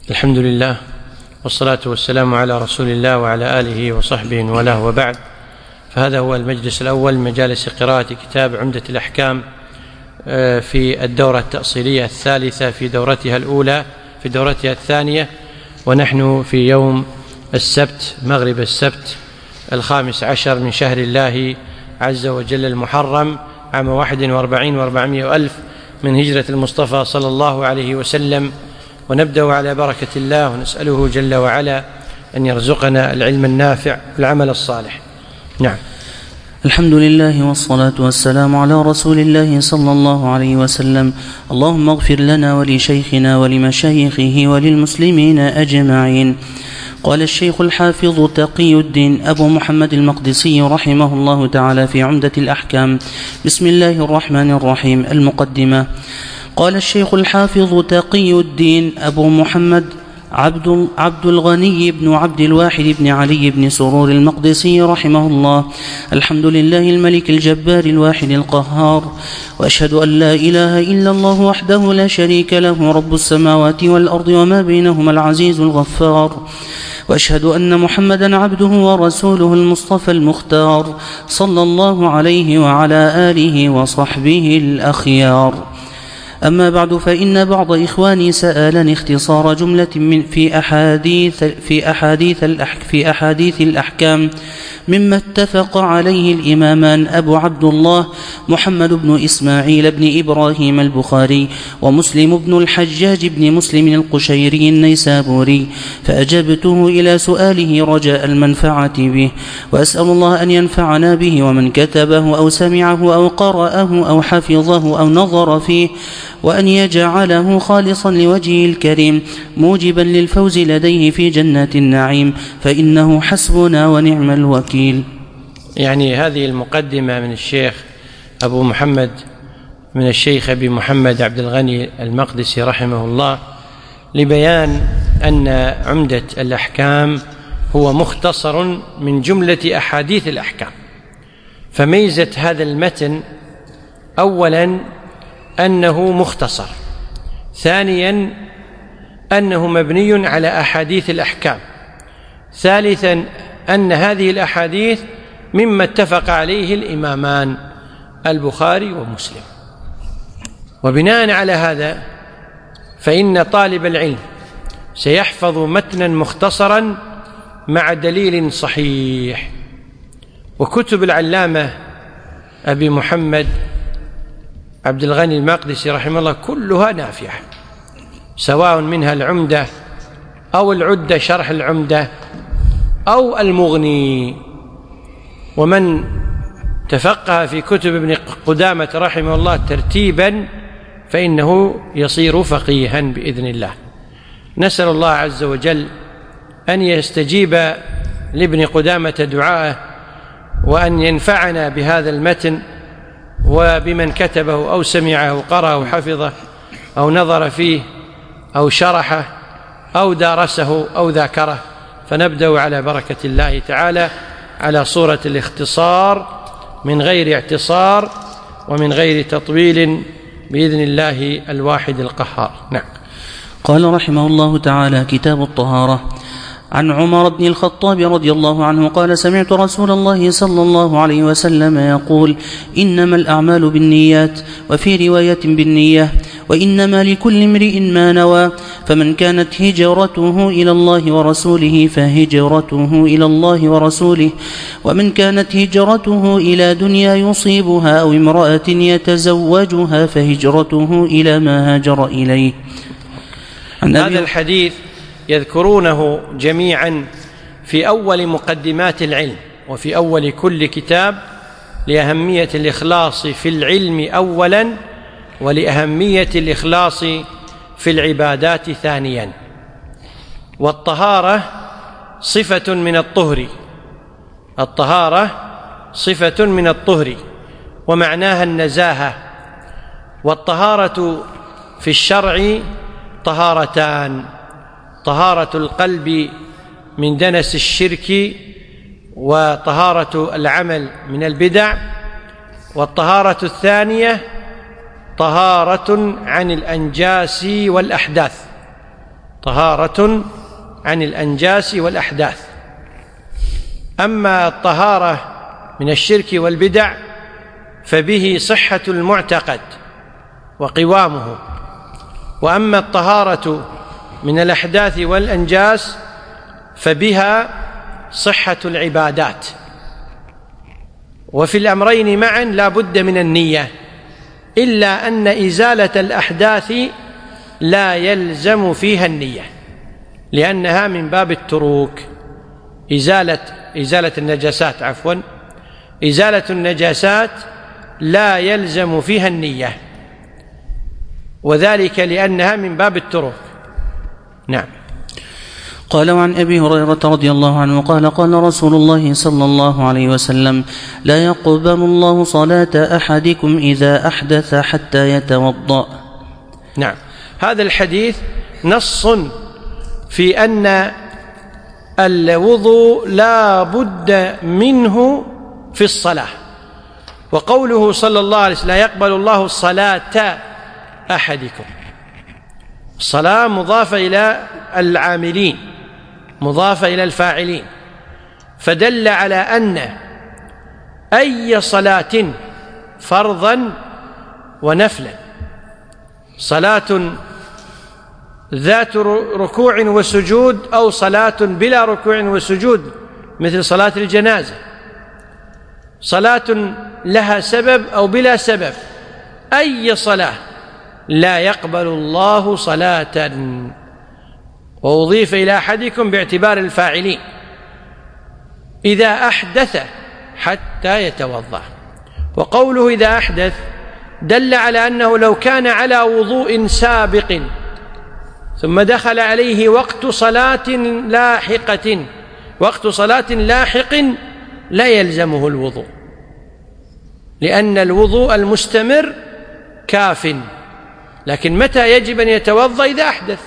الحمد لله والصلاة والسلام على رسول الله وعلى آله وصحبه وله، وبعد. فهذا هو المجلس الأول من مجالس قراءة كتاب عمدة الأحكام في الدورة التأصيلية الثالثة في دورتها الأولى في دورتها الثانية، ونحن في يوم السبت مغرب السبت 15 من شهر الله عز وجل المحرم عام 41 و400 ألف من هجرة المصطفى صلى الله عليه وسلم. ونبدأ على بركة الله ونسأله جل وعلا أن يرزقنا العلم النافع والعمل الصالح. نعم. الحمد لله والصلاة والسلام على رسول الله صلى الله عليه وسلم. اللهم اغفر لنا ولشيخنا ولمشايخه وللمسلمين أجمعين. قال الشيخ الحافظ تقي الدين أبو محمد المقدسي رحمه الله تعالى في عمدة الأحكام: بسم الله الرحمن الرحيم. المقدمة. قال الشيخ الحافظ تقي الدين أبو محمد عبد الغني بن عبد الواحد بن علي بن سرور المقدسي رحمه الله: الحمد لله الملك الجبار الواحد القهار، وأشهد أن لا إله إلا الله وحده لا شريك له رب السماوات والأرض وما بينهما العزيز الغفار، وأشهد أن محمدا عبده ورسوله المصطفى المختار صلى الله عليه وعلى آله وصحبه الأخيار. أما بعد، فإن بعض إخواني سألني اختصار جملة في أحاديث الأحكام مما اتفق عليه الإمامان أبو عبد الله محمد بن إسماعيل بن إبراهيم البخاري ومسلم بن الحجاج بن مسلم القشيري النيسابوري، فأجبته إلى سؤاله رجاء المنفعة به، وأسأل الله أن ينفعنا به ومن كتبه أو سمعه أو قرأه أو حفظه أو نظر فيه، وأن يجعله خالصا لوجهه الكريم موجبا للفوز لديه في جنات النعيم، فإنه حسبنا ونعم الوكيل. يعني هذه المقدمة من الشيخ أبو محمد من الشيخ أبي محمد عبد الغني المقدسي رحمه الله لبيان أن عمدة الأحكام هو مختصر من جملة أحاديث الأحكام. فميزة هذا المتن أولا أنه مختصر، ثانيا أنه مبني على أحاديث الأحكام، ثالثا أن هذه الأحاديث مما اتفق عليه الإمامان البخاري ومسلم. وبناء على هذا فإن طالب العلم سيحفظ متنا مختصرا مع دليل صحيح. وكتب العلامة أبي محمد عبد الغني المقدسي رحمه الله كلها نافعة، سواء منها العمدة أو العدة شرح العمدة أو المغني. ومن تفقه في كتب ابن قدامة رحمه الله ترتيبا فإنه يصير فقيها بإذن الله. نسأل الله عز وجل أن يستجيب لابن قدامة دعاءه، وأن ينفعنا بهذا المتن وبمن كتبه أو سمعه أو قرأه أو حفظه أو نظر فيه أو شرحه أو دارسه أو ذاكره. فنبدأ على بركة الله تعالى على صورة الاختصار من غير اعتصار ومن غير تطويل بإذن الله الواحد القهار. نعم. قال رحمه الله تعالى: كتاب الطهارة. عن عمر بن الخطاب رضي الله عنه قال: سمعت رسول الله صلى الله عليه وسلم يقول: إنما الأعمال بالنيات، وفي رواية بالنية، وإنما لكل امرئ ما نوى، فمن كانت هجرته إلى الله ورسوله فهجرته إلى الله ورسوله، ومن كانت هجرته إلى دنيا يصيبها أو امرأة يتزوجها فهجرته إلى ما هاجر إليه. هذا الحديث يذكرونه جميعا في أول مقدمات العلم وفي أول كل كتاب لأهمية الإخلاص في العلم أولا، ولأهمية الإخلاص في العبادات ثانيا. والطهارة صفة من الطهر، الطهارة صفة من الطهر ومعناها النزاهة. والطهارة في الشرع طهارتان: طهارة القلب من دنس الشرك، وطهارة العمل من البدع. والطهارة الثانية طهارة عن الأنجاس والأحداث، طهارة عن الأنجاس والأحداث. أما الطهارة من الشرك والبدع فبه صحة المعتقد وقوامه، وأما الطهارة من الأحداث والأنجاس فبها صحة العبادات. وفي الأمرين معا لا بد من النية، إلا أن إزالة الأحداث لا يلزم فيها النية، لأنها من باب التروك. إزالة النجاسات إزالة النجاسات لا يلزم فيها النية، وذلك لأنها من باب التروك. نعم. قال وعن أبي هريرة رضي الله عنه قال قال رسول الله صلى الله عليه وسلم: لا يقبل الله صلاة أحدكم إذا أحدث حتى يتوضأ. نعم، هذا الحديث نص في أن الوضوء لا بد منه في الصلاة. وقوله صلى الله عليه وسلم: لا يقبل الله صلاة أحدكم، الصلاة مضافة إلى العاملين، مضافة إلى الفاعلين، فدل على أن أي صلاة فرضا ونفلا، صلاة ذات ركوع وسجود أو صلاة بلا ركوع وسجود مثل صلاة الجنازة، صلاة لها سبب أو بلا سبب، أي صلاة لا يقبل الله صلاة. وأضيف إلى أحدكم باعتبار الفاعلين إذا أحدث حتى يتوضأ. وقوله إذا أحدث دل على أنه لو كان على وضوء سابق ثم دخل عليه وقت صلاة لاحق لا يلزمه الوضوء، لأن الوضوء المستمر كاف. لكن متى يجب أن يتوضأ؟ إذا أحدث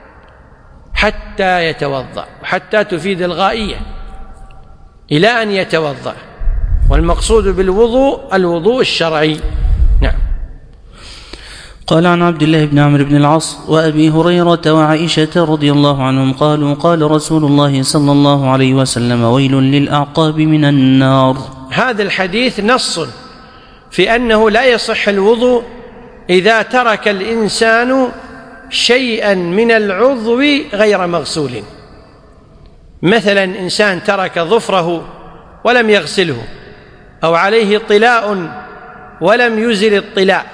حتى يتوضأ، حتى تفيد الغائية إلى أن يتوضأ، والمقصود بالوضوء الوضوء الشرعي. نعم. قال عن عبد الله بن عمرو بن العاص وأبي هريرة وعائشة رضي الله عنهم قالوا قال رسول الله صلى الله عليه وسلم: ويل للأعقاب من النار. هذا الحديث نص في أنه لا يصح الوضوء إذا ترك الإنسان شيئا من العضو غير مغسول. مثلا إنسان ترك ظفره ولم يغسله، أو عليه طلاء ولم يزل الطلاء،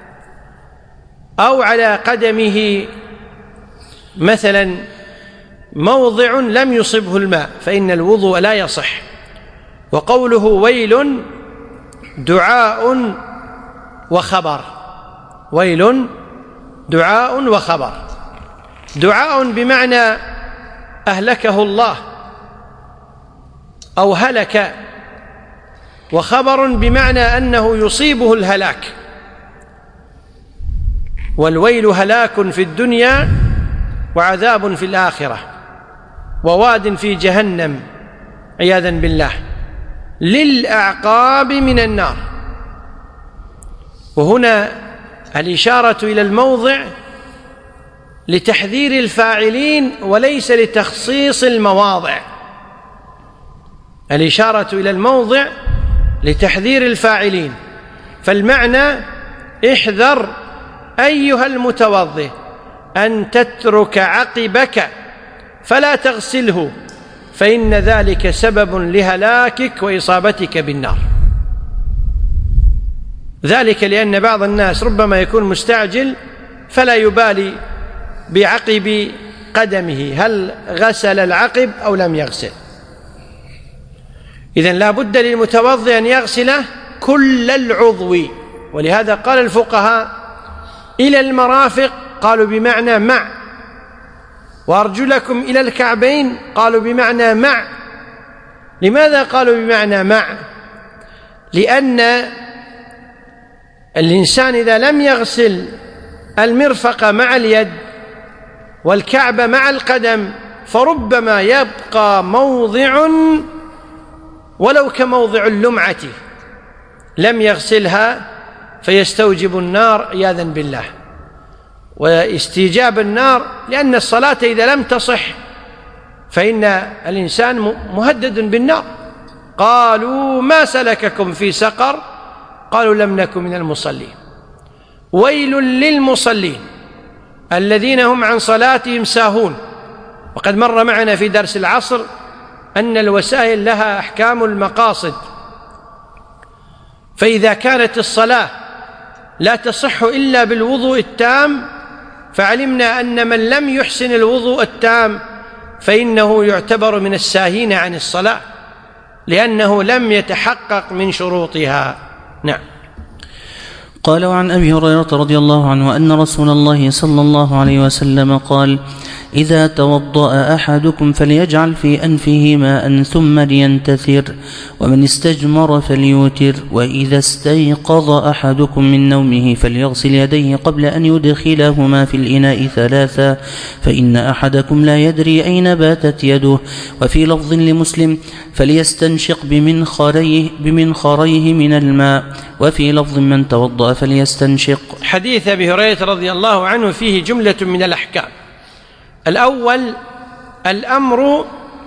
أو على قدمه مثلا موضع لم يصبه الماء، فإن الوضوء لا يصح. وقوله ويل دعاء وخبر، ويل دعاء وخبر. دعاء بمعنى أهلكه الله أو هلك، وخبر بمعنى أنه يصيبه الهلاك. والويل هلاك في الدنيا وعذاب في الآخرة وواد في جهنم عياذا بالله، للأعقاب من النار. وهنا الإشارة إلى الموضع لتحذير الفاعلين وليس لتخصيص المواضع. الإشارة إلى الموضع لتحذير الفاعلين، فالمعنى: احذر أيها المتوضئ أن تترك عقبك فلا تغسله، فإن ذلك سبب لهلاكك وإصابتك بالنار. ذلك لأن بعض الناس ربما يكون مستعجل فلا يبالي بعقب قدمه هل غسل العقب أو لم يغسل. إذن لا بد للمتوضئ أن يغسل كل العضو. ولهذا قال الفقهاء إلى المرافق قالوا بمعنى مع، وأرجلكم إلى الكعبين قالوا بمعنى مع. لماذا قالوا بمعنى مع؟ لأن الإنسان إذا لم يغسل المرفق مع اليد والكعب مع القدم فربما يبقى موضع ولو كموضع اللمعة لم يغسلها فيستوجب النار عياذا بالله. واستيجاب النار، لأن الصلاة إذا لم تصح فإن الإنسان مهدد بالنار. قالوا ما سلككم في سقر؟ قالوا لم نكن من المصلين. ويل للمصلين الذين هم عن صلاتهم ساهون. وقد مر معنا في درس العصر أن الوسائل لها أحكام المقاصد، فإذا كانت الصلاة لا تصح إلا بالوضوء التام، فعلمنا أن من لم يحسن الوضوء التام فإنه يعتبر من الساهين عن الصلاة، لأنه لم يتحقق من شروطها. نعم. قال: وعن أبي هريرة رضي الله عنه أن رسول الله صلى الله عليه وسلم قال: إذا توضأ أحدكم فليجعل في أنفه ماء ثم لينتثر، ومن استجمر فليوتر، وإذا استيقظ أحدكم من نومه فليغسل يديه قبل أن يدخلهما في الإناء 3، فإن أحدكم لا يدري أين باتت يده. وفي لفظ لمسلم: فليستنشق بمنخريه من الماء. وفي لفظ: من توضأ فليستنشق. حديث أبي هريرة رضي الله عنه فيه جملة من الأحكام. الأول الأمر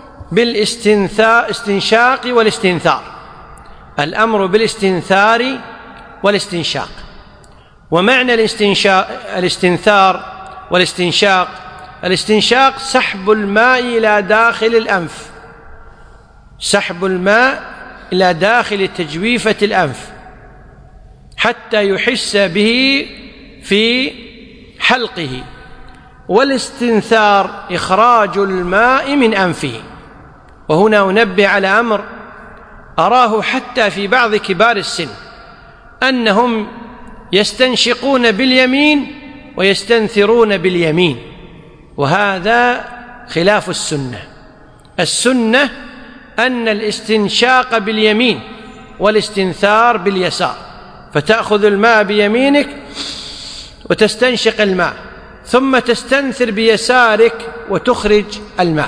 بالاستنشاق والاستنثار، الأمر بالاستنثار والاستنشاق. ومعنى الاستنثار والاستنشاق: الاستنشاق سحب الماء إلى داخل الأنف، سحب الماء إلى داخل تجويفة الأنف حتى يحس به في حلقه. والاستنثار إخراج الماء من أنفه. وهنا أنبه على أمر أراه حتى في بعض كبار السن، أنهم يستنشقون باليمين ويستنثرون باليمين، وهذا خلاف السنة. السنة أن الاستنشاق باليمين والاستنثار باليسار، فتأخذ الماء بيمينك وتستنشق الماء، ثم تستنثر بيسارك وتخرج الماء.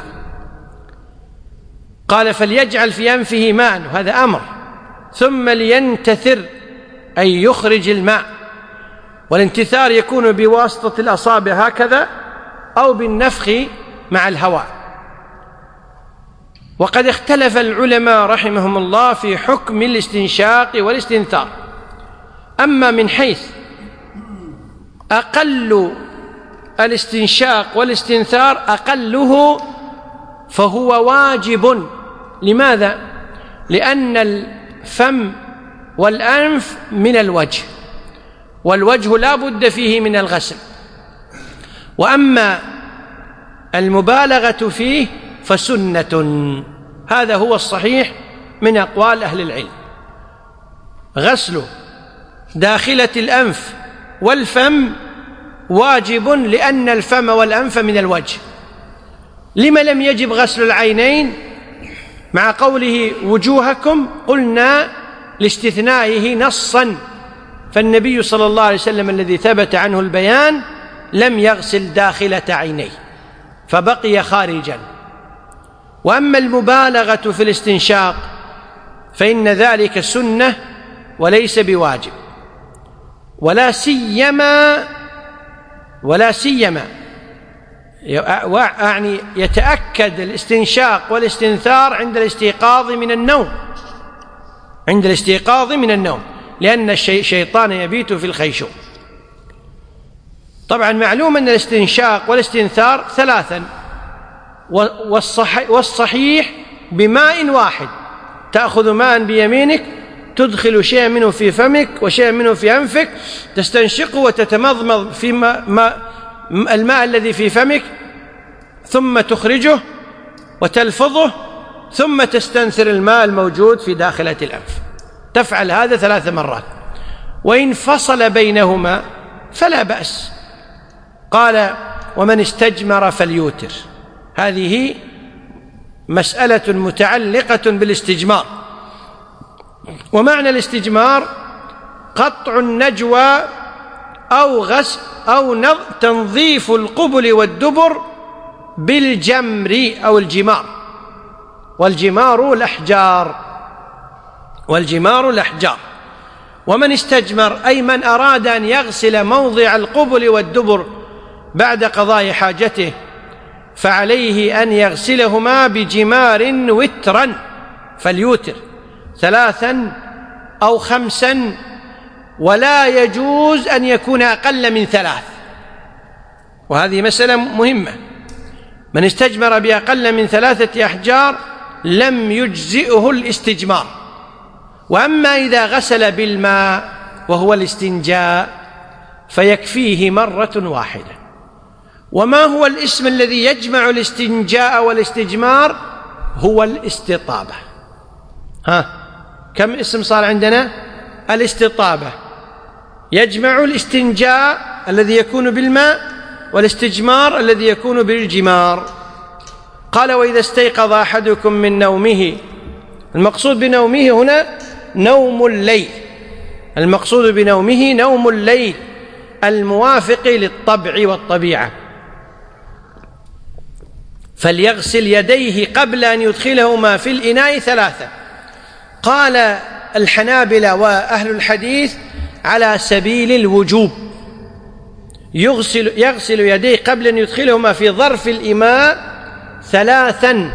قال: فليجعل في أنفه ماء، وهذا أمر، ثم لينتثر أي يخرج الماء. والانتثار يكون بواسطة الأصابع هكذا أو بالنفخ مع الهواء. وقد اختلف العلماء رحمهم الله في حكم الاستنشاق والاستنثار. أما من حيث أقل الاستنشاق والاستنثار أقله فهو واجب. لماذا؟ لأن الفم والأنف من الوجه، والوجه لا بد فيه من الغسل. وأما المبالغة فيه فسنة، هذا هو الصحيح من أقوال أهل العلم. غسل داخلة الأنف والفم واجب، لأن الفم والأنف من الوجه. لما لم يجب غسل العينين مع قوله وجوهكم؟ قلنا لاستثنائه نصا، فالنبي صلى الله عليه وسلم الذي ثبت عنه البيان لم يغسل داخلة عينيه فبقي خارجا. وأما المبالغة في الاستنشاق فإن ذلك سنة وليس بواجب، ولا سيما يعني يتأكد الاستنشاق والاستنثار عند الاستيقاظ من النوم، لأن الشيطان يبيت في الخيشوم. طبعا معلوم أن الاستنشاق والاستنثار 3، والصحيح بماء واحد. تأخذ ماء بيمينك، تدخل شيئا منه في فمك وشيئا منه في أنفك، تستنشقه وتتمضمض في الماء الذي في فمك، ثم تخرجه وتلفظه، ثم تستنثر الماء الموجود في داخلة الأنف. تفعل هذا 3 مرات، وإن فصل بينهما فلا بأس. قال: ومن استجمر فليوتر. هذه مسألة متعلقة بالاستجمار. ومعنى الاستجمار قطع النجوى أو غسل أو تنظيف القبل والدبر بالجمر أو الجمار. والجمار الأحجار. ومن استجمر أي من أراد أن يغسل موضع القبل والدبر بعد قضاء حاجته فعليه أن يغسلهما بجمار وترا، فليوتر 3 أو 5، ولا يجوز أن يكون أقل من 3. وهذه مسألة مهمة، من استجمر بأقل من 3 أحجار لم يجزئه الاستجمار. وأما إذا غسل بالماء وهو الاستنجاء فيكفيه مرة واحدة. وما هو الاسم الذي يجمع الاستنجاء والاستجمار؟ هو الاستطابة. كم اسم صار عندنا؟ الاستطابة يجمع الاستنجاء الذي يكون بالماء والاستجمار الذي يكون بالجمار. قال: وإذا استيقظ أحدكم من نومه، المقصود بنومه هنا نوم الليل، المقصود بنومه نوم الليل الموافق للطبع والطبيعة، فليغسل يديه قبل أن يدخلهما في الإناء 3. قال الحنابلة وأهل الحديث على سبيل الوجوب، يغسل يديه قبل أن يدخلهما في ظرف الإماء 3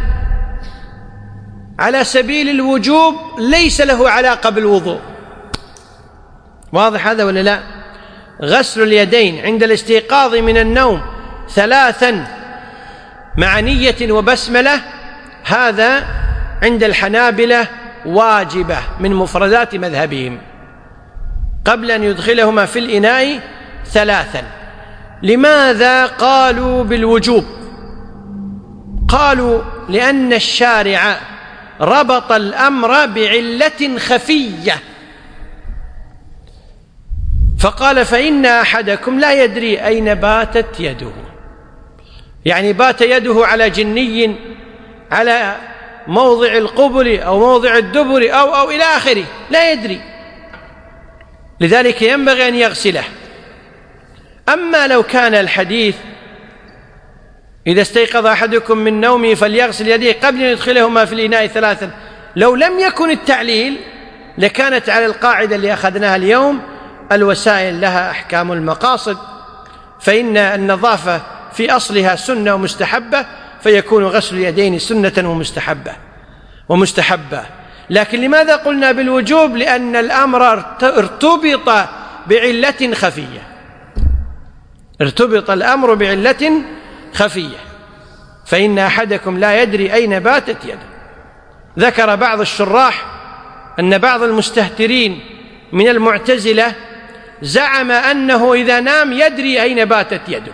على سبيل الوجوب، ليس له علاقة بالوضوء. واضح هذا ولا لا؟ غسل اليدين عند الاستيقاظ من النوم 3 مع نية وبسملة، هذا عند الحنابلة واجبة من مفردات مذهبهم، قبل أن يدخلهما في الإناء 3. لماذا قالوا بالوجوب؟ قالوا لأن الشارع ربط الأمر بعلة خفية، فقال: فإن أحدكم لا يدري أين باتت يده، يعني بات يده على جني، على موضع القبل أو موضع الدبر أو إلى آخره، لا يدري، لذلك ينبغي أن يغسله. أما لو كان الحديث إذا استيقظ أحدكم من نومه فليغسل يديه قبل أن يدخلهما في الإناء 3، لو لم يكن التعليل لكانت على القاعدة اللي أخذناها اليوم: الوسائل لها أحكام المقاصد، فإن النظافة في أصلها سنة ومستحبة، فيكون غسل اليدين سنة ومستحبة. لكن لماذا قلنا بالوجوب؟ لأن الأمر ارتبط بعلة خفية، ارتبط الأمر بعلة خفية، فإن أحدكم لا يدري أين باتت يده. ذكر بعض الشراح أن بعض المستهترين من المعتزلة زعم أنه إذا نام يدري أين باتت يده،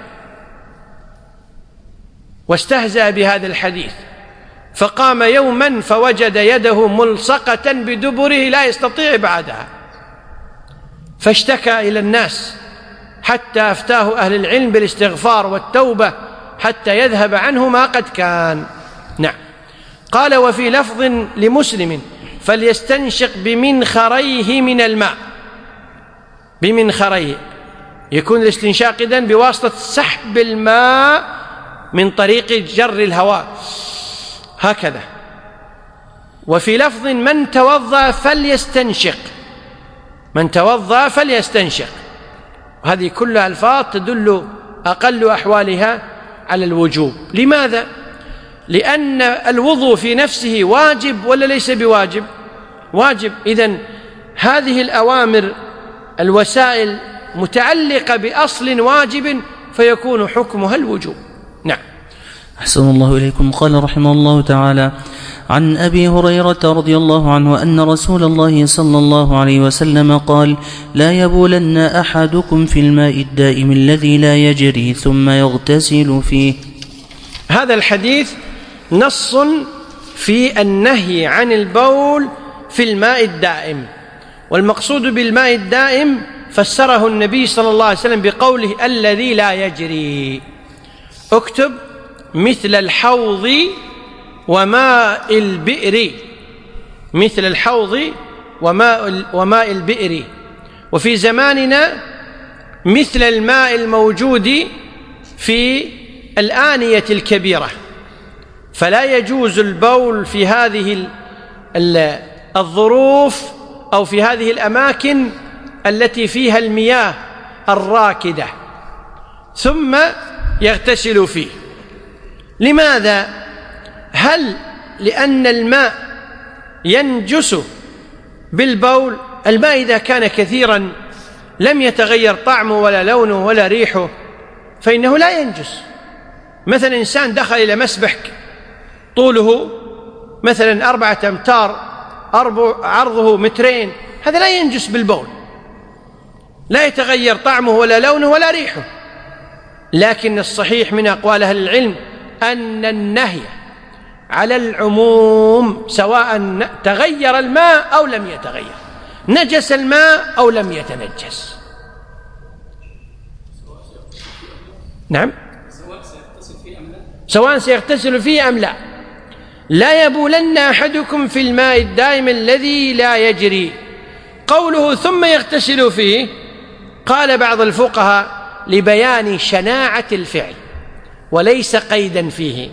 واستهزأ بهذا الحديث، فقام يوما فوجد يده ملصقة بدبره لا يستطيع إبعادها، فاشتكى إلى الناس حتى أفتاه أهل العلم بالاستغفار والتوبة حتى يذهب عنه ما قد كان. نعم. قال: وفي لفظ لمسلم: فليستنشق بمنخريه من الماء. بمنخريه يكون الاستنشاق إذن بواسطة سحب الماء من طريق جر الهواء هكذا. وفي لفظ: من توضأ فليستنشق، من توضأ فليستنشق. هذه كلها ألفاظ تدل أقل أحوالها على الوجوب. لماذا؟ لأن الوضوء في نفسه واجب ولا ليس بواجب؟ واجب. إذن هذه الأوامر الوسائل متعلقة بأصل واجب فيكون حكمها الوجوب. نعم. أحسن الله إليكم. قال رحمه الله تعالى: عن أبي هريرة رضي الله عنه أن رسول الله صلى الله عليه وسلم قال: لا يبولن أحدكم في الماء الدائم الذي لا يجري ثم يغتسل فيه. هذا الحديث نص في النهي عن البول في الماء الدائم، والمقصود بالماء الدائم فسره النبي صلى الله عليه وسلم بقوله: الذي لا يجري. اكتب: مثل الحوض وماء البئر، مثل الحوض وماء البئر. وفي زماننا مثل الماء الموجود في الآنية الكبيرة، فلا يجوز البول في هذه الظروف أو في هذه الأماكن التي فيها المياه الراكدة. ثم يغتسل فيه. لماذا؟ هل لأن الماء ينجس بالبول؟ الماء إذا كان كثيرا لم يتغير طعمه ولا لونه ولا ريحه فإنه لا ينجس. مثلا إنسان دخل إلى مسبح طوله مثلا 4 أمتار، عرضه 2 متر، هذا لا ينجس بالبول، لا يتغير طعمه ولا لونه ولا ريحه. لكن الصحيح من أقوال أهل العلم أن النهي على العموم، سواء تغير الماء أو لم يتغير، نجس الماء أو لم يتنجس. نعم، سواء سيغتسل فيه أم لا. لا يبولن أحدكم في الماء الدائم الذي لا يجري. قوله ثم يغتسل فيه، قال بعض الفقهاء لبيان شناعة الفعل وليس قيدا فيه،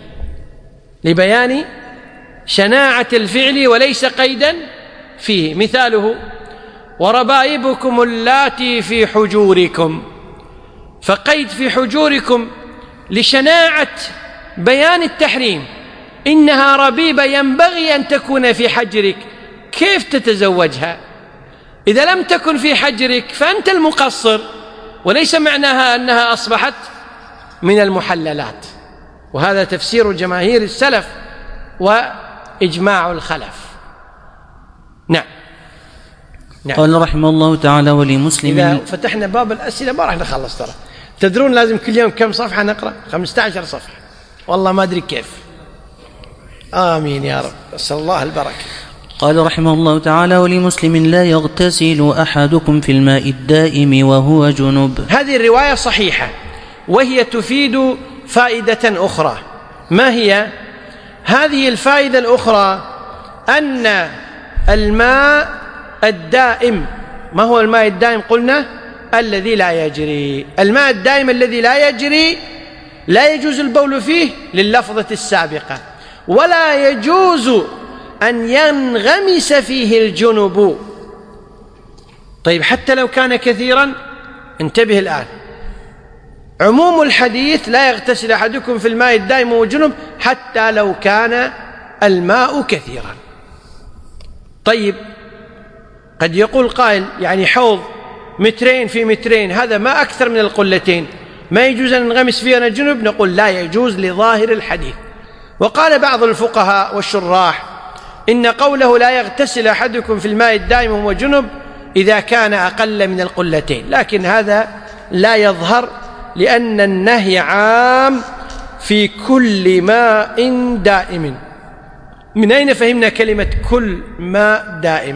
لبيان شناعة الفعل وليس قيدا فيه. مثاله: وربائبكم اللاتي في حجوركم، فقيد في حجوركم لشناعة بيان التحريم. إنها ربيبة ينبغي أن تكون في حجرك، كيف تتزوجها؟ إذا لم تكن في حجرك فأنت المقصر، وليس معناها أنها أصبحت من المحللات. وهذا تفسير جماهير السلف وإجماع الخلف. نعم. قال رحمه الله تعالى: ولمسلم. إذا فتحنا باب الأسئلة ما راح نخلص ترى. تدرون لازم كل يوم كم صفحة نقرأ؟ 15 صفحة، والله ما أدري كيف. آمين يا رب، أسأل الله البركة. قال رحمه الله تعالى: ولمسلم لا يغتسل أحدكم في الماء الدائم وهو جنب. هذه الرواية صحيحة، وهي تفيد فائدة أخرى. ما هي هذه الفائدة الأخرى؟ أن الماء الدائم، ما هو الماء الدائم؟ قلنا الذي لا يجري. الماء الدائم الذي لا يجري لا يجوز البول فيه لللفظة السابقة، ولا يجوز أن ينغمس فيه الجنب. طيب، حتى لو كان كثيرا، انتبه الآن، عموم الحديث لا يغتسل أحدكم في الماء الدائم وهو جنب حتى لو كان الماء كثيرا. طيب، قد يقول قائل يعني حوض 2 في 2 هذا ما أكثر من القلتين، ما يجوز أن ننغمس فيه أنا جنب؟ نقول لا يجوز لظاهر الحديث. وقال بعض الفقهاء والشراح إن قوله لا يغتسل أحدكم في الماء الدائم وهو جنب إذا كان أقل من القلتين، لكن هذا لا يظهر، لأن النهي عام في كل ماء دائم. من أين فهمنا كلمة كل ماء دائم؟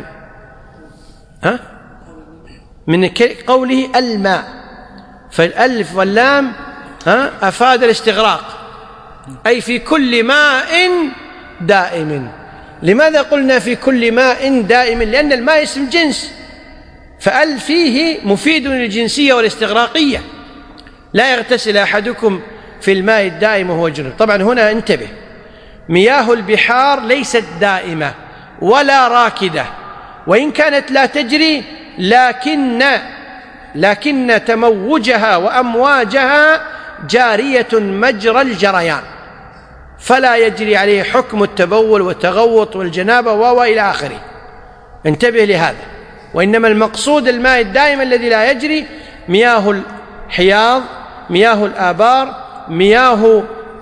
من قوله الماء، فالألف واللام أفاد الاستغراق، أي في كل ماء دائم. لماذا قلنا في كل ماء دائم؟ لأن الماء اسم جنس، فأل فيه مفيد للجنسية والاستغراقية. لا يغتسل أحدكم في الماء الدائم وهو جنب. طبعا هنا انتبه، مياه البحار ليست دائمة ولا راكدة، وإن كانت لا تجري لكن تموجها وأمواجها جارية مجرى الجريان، فلا يجري عليه حكم التبول والتغوط والجنابة وإلى آخره. انتبه لهذا. وإنما المقصود الماء الدائم الذي لا يجري مياه الحياض، مياه الآبار، مياه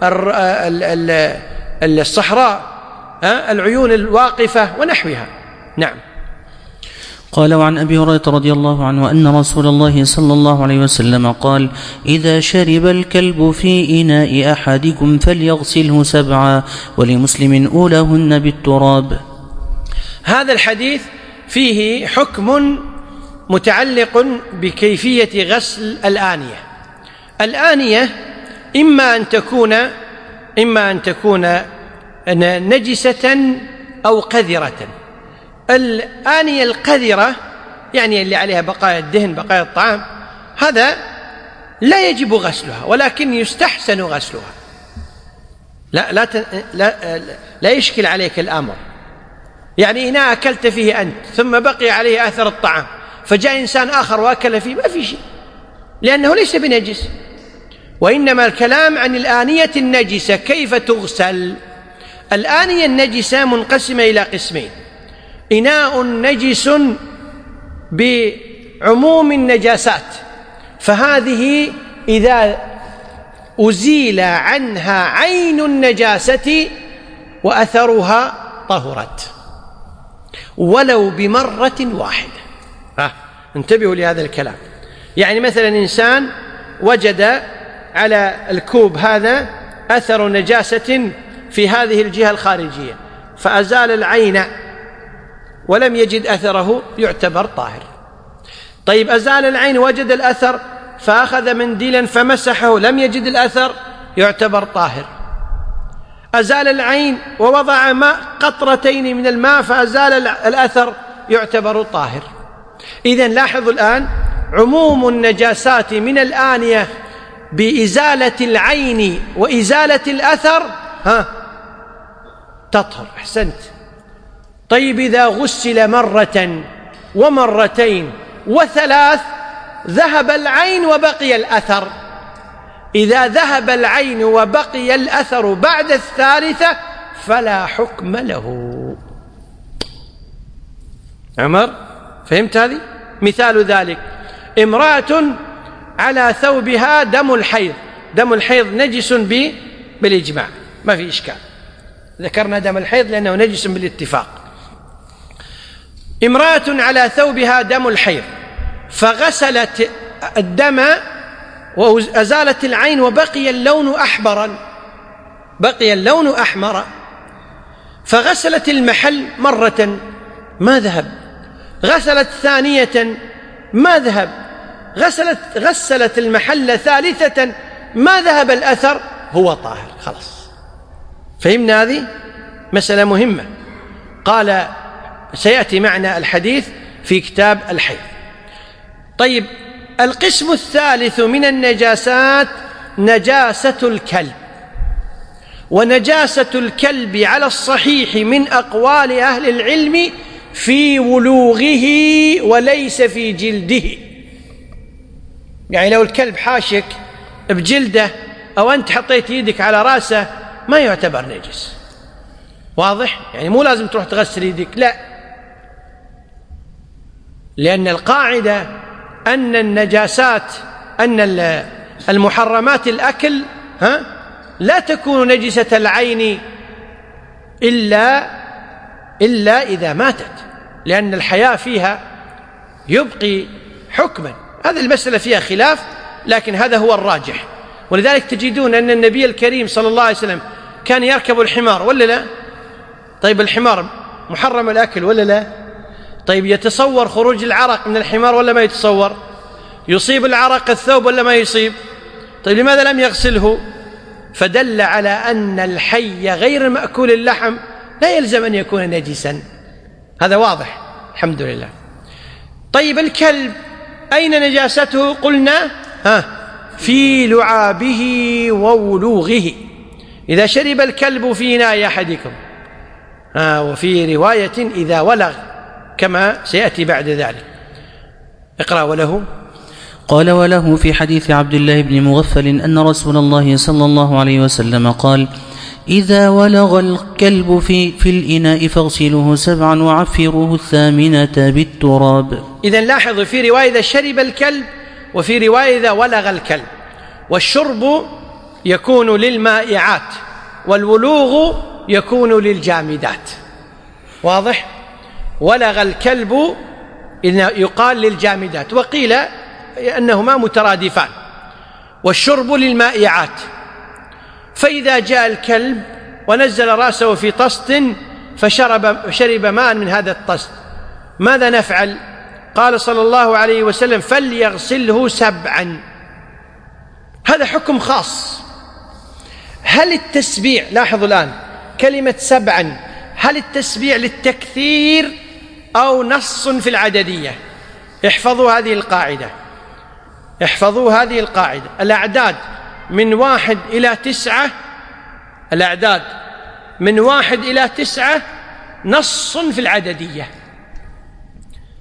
الصحراء، العيون الواقفة ونحوها. نعم. قال: وعن أبي هريرة رضي الله عنه أن رسول الله صلى الله عليه وسلم قال: إذا شرب الكلب في إناء أحدكم فليغسله 7، ولمسلم أولاهن بالتراب. هذا الحديث فيه حكم متعلق بكيفية غسل الآنية. الآنية إما أن تكون نجسة أو قذرة. الآنية القذرة يعني اللي عليها بقايا الدهن، بقايا الطعام، هذا لا يجب غسلها، ولكن يستحسن غسلها. لا يشكل عليك الأمر. يعني إناء أكلت فيه أنت ثم بقي عليه أثر الطعام، فجاء إنسان آخر وأكل فيه، ما في شيء، لأنه ليس بنجس. وإنما الكلام عن الآنية النجسة كيف تغسل. الآنية النجسة منقسمة إلى قسمين: إناء نجس بعموم النجاسات، فهذه إذا أزيل عنها عين النجاسة وأثرها طهرت ولو بمرة واحدة. انتبهوا لهذا الكلام. يعني مثلا إنسان وجد على الكوب هذا أثر نجاسة في هذه الجهة الخارجية، فأزال العين ولم يجد أثره، يعتبر طاهر. طيب أزال العين وجد الأثر فأخذ منديلا فمسحه لم يجد الأثر، يعتبر طاهر. أزال العين ووضع ماء قطرتين من الماء فأزال الأثر، يعتبر طاهر. إذن لاحظوا الآن عموم النجاسات من الآنية بإزالة العين وإزالة الأثر تطهر. أحسنت. طيب إذا غسل مرة ومرتين وثلاث ذهب العين وبقي الأثر، إذا ذهب العين وبقي الأثر بعد الثالثة فلا حكم له. عمر فهمت هذه؟ مثال ذلك: امرأة على ثوبها دم الحيض. دم الحيض نجس بالإجماع، ما في إشكال، ذكرنا دم الحيض لأنه نجس بالاتفاق. امرأة على ثوبها دم الحيض فغسلت الدم وأزالت العين وبقي اللون أحمرا، بقي اللون أحمر، فغسلت المحل مرة ما ذهب، غسلت ثانية ما ذهب، غسلت المحل ثالثة ما ذهب الأثر، هو طاهر خلاص. فهمنا هذه مسألة مهمة. قال سيأتي معنا الحديث في كتاب الحيض. طيب القسم الثالث من النجاسات نجاسة الكلب. ونجاسة الكلب على الصحيح من أقوال أهل العلم في ولوغه وليس في جلده. يعني لو الكلب حاشك بجلده أو أنت حطيت يدك على رأسه ما يعتبر نجس. واضح؟ يعني مو لازم تروح تغسل يدك، لا، لأن القاعدة أن النجاسات، أن المحرمات الأكل لا تكون نجسة العين إلا إذا ماتت، لأن الحياة فيها يبقي حكما. هذه المسألة فيها خلاف، لكن هذا هو الراجح. ولذلك تجدون أن النبي الكريم صلى الله عليه وسلم كان يركب الحمار ولا لا؟ طيب الحمار محرم الأكل ولا لا؟ طيب يتصور خروج العرق من الحمار ولا ما يتصور؟ يصيب العرق الثوب ولا ما يصيب؟ طيب لماذا لم يغسله؟ فدل على أن الحي غير مأكول اللحم لا يلزم أن يكون نجسا. هذا واضح الحمد لله. طيب الكلب أين نجاسته؟ قلنا في لعابه وولوغه. إذا شرب الكلب في إناء أحدكم، وفي رواية إذا ولغ، كما سيأتي بعد ذلك. اقرأ. وله قال: وله في حديث عبد الله بن مغفل أن رسول الله صلى الله عليه وسلم قال: إذا ولغ الكلب في الإناء فاغسلوه 7 وعفروه 8 بالتراب. إذن لاحظوا في رواية إذا شرب الكلب، وفي رواية إذا ولغ الكلب. والشرب يكون للمائعات والولوغ يكون للجامدات. واضح؟ ولغ الكلب يقال للجامدات، وقيل أنهما مترادفان. والشرب للمائعات. فإذا جاء الكلب ونزل رأسه في طست فشرب ماء من هذا الطست، ماذا نفعل؟ قال صلى الله عليه وسلم: فليغسله 7. هذا حكم خاص. هل التسبيع، لاحظوا الآن كلمة 7، هل التسبيع للتكثير أو نص في العددية؟ احفظوا هذه القاعدة، احفظوا هذه القاعدة. الأعداد من 1 إلى 9، الأعداد من 1 إلى 9 نص في العددية.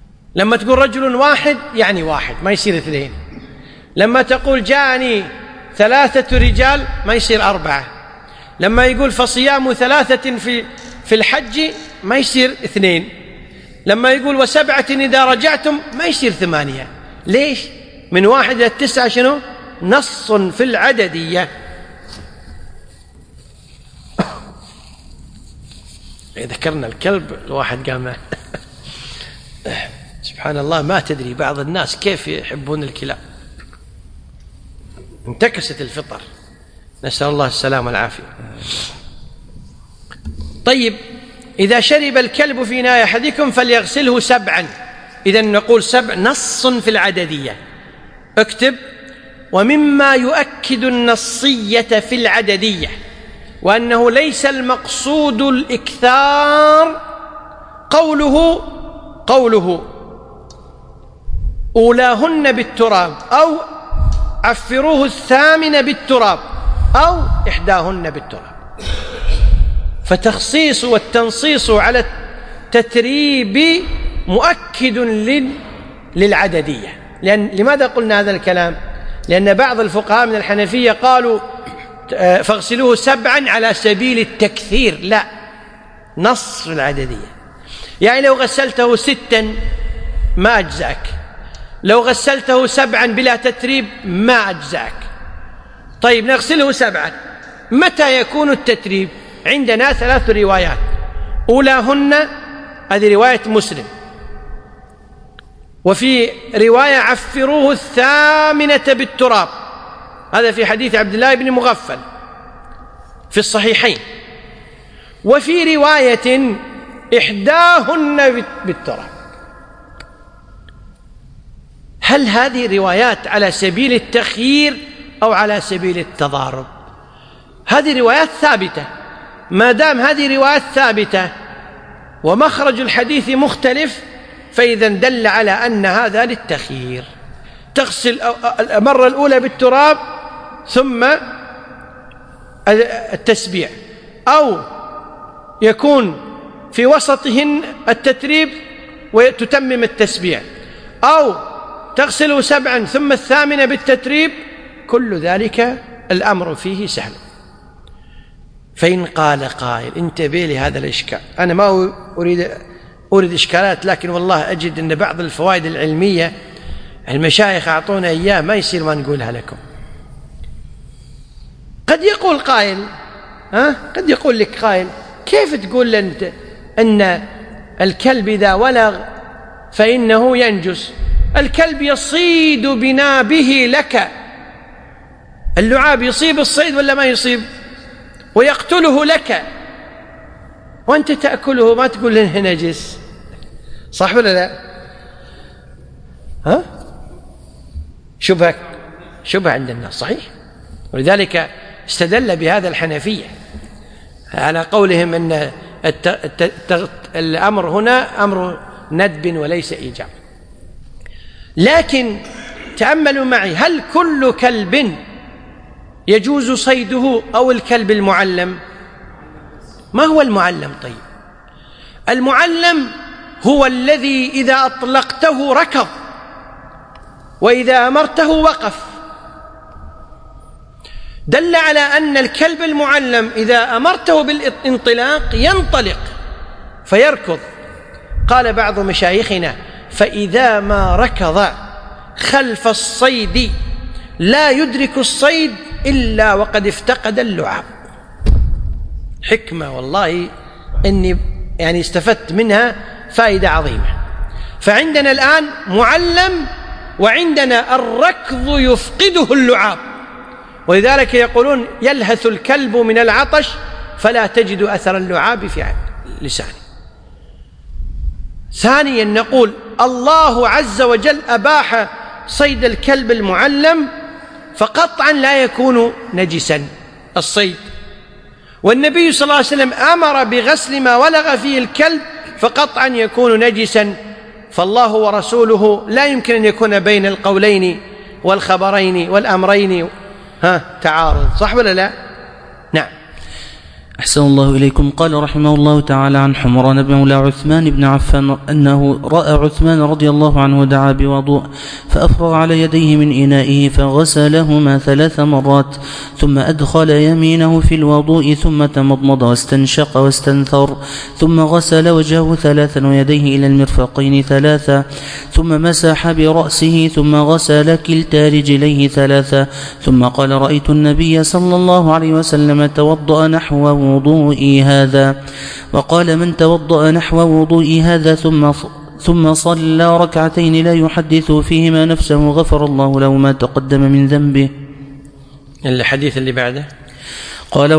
لما تقول رجل واحد يعني واحد، ما يصير 2. لما تقول جاءني 3 رجال ما يصير 4، لما يقول فصيام 3 في الحج ما يصير 2، لما يقول و7 إذا رجعتم ما يصير 8. ليش؟ من 1 إلى 9 شنو؟ نص في العددية. ذكرنا الكلب، الواحد قام سبحان الله، ما تدري بعض الناس كيف يحبون الكلاب، انتكست الفطر، نسأل الله السلامة والعافية. طيب، إذا شرب الكلب في إناء أحدكم فليغسله 7. إذن نقول 7 نص في العددية. اكتب: ومما يؤكد النصية في العددية وأنه ليس المقصود الإكثار قوله أولاهن بالتراب، أو عفروه 8 بالتراب، أو إحداهن بالتراب. فتخصيص والتنصيص على التتريب مؤكد للعددية. لماذا قلنا هذا الكلام؟ لأن بعض الفقهاء من الحنفية قالوا فاغسلوه 7 على سبيل التكثير. لا، نص العددية. يعني لو غسلته 6 ما أجزأك، لو غسلته 7 بلا تتريب ما أجزأك. طيب، نغسله 7. متى يكون التتريب؟ عندنا 3 روايات. أولاهن هذه رواية مسلم، وفي رواية عفروه 8 بالتراب، هذا في حديث عبد الله بن مغفل في الصحيحين. وفي رواية إحداهن بالتراب. هل هذه الروايات على سبيل التخيير أو على سبيل التضارب؟ هذه روايات ثابتة. ما دام هذه روايات ثابتة ومخرج الحديث مختلف، فإذا دل على أن هذا للتخيير. تغسل المرة الأولى بالتراب ثم التسبيع، أو يكون في وسطهن التتريب وتتمم التسبيع، أو تغسل 7 ثم 8 بالتتريب. كل ذلك الأمر فيه سهل. فإن قال قائل: انتبه لهذا الإشكال. أنا ما أريد إشكالات، لكن والله أجد أن بعض الفوائد العلمية المشايخ أعطونا إياه ما يصير ما نقولها لكم. قد يقول قائل، قد يقول لك قائل: كيف تقول أنت أن الكلب إذا ولغ فإنه ينجس؟ الكلب يصيد بنابه لك، اللعاب يصيب الصيد ولا ما يصيب؟ ويقتله لك، وأنت تأكله، ما تقول إنه نجس. صح ولا لا؟ شبهة عند الناس، صحيح. ولذلك استدل بهذا الحنفية على قولهم أن الأمر هنا أمر ندب وليس إيجاب. لكن تأملوا معي، هل كل كلب يجوز صيده أو الكلب المعلم؟ ما هو المعلم؟ طيب، المعلم هو الذي إذا أطلقته ركض، وإذا أمرته وقف. دل على أن الكلب المعلم إذا أمرته بالانطلاق ينطلق فيركض. قال بعض مشايخنا: فإذا ما ركض خلف الصيد لا يدرك الصيد إلا وقد افتقد اللعاب. حكمة والله، إني يعني استفدت منها فائدة عظيمة. فعندنا الآن معلم، وعندنا الركض يفقده اللعاب، ولذلك يقولون: يلهث الكلب من العطش فلا تجد أثر اللعاب في لسانه. ثانيا نقول: الله عز وجل أباح صيد الكلب المعلم، فقطعا لا يكون نجسا الصيد. والنبي صلى الله عليه وسلم أمر بغسل ما ولغ فيه الكلب، فقطعا يكون نجسا. فالله ورسوله لا يمكن أن يكون بين القولين والخبرين والأمرين تعارض. صح ولا لا؟ نعم. أحسن الله إليكم. قال رحمه الله تعالى عن حمران بن مولى عثمان بن عفان أنه رأى عثمان رضي الله عنه دعا بوضوء فأفرغ على يديه من إنائه فغسلهما 3 مرات ثم أدخل يمينه في الوضوء ثم تمضمض واستنشق واستنثر ثم غسل وجهه 3 ويديه إلى المرفقين 3 ثم مسح برأسه ثم غسل كلتا رجليه 3 ثم قال رأيت النبي صلى الله عليه وسلم توضأ نحو وضوئي هذا. وقال من توضأ نحو وضوئي هذا ثم صلى ركعتين لا يحدث فيهما نفسه غفر الله له ما تقدم من ذنبه. الحديث اللي بعده قال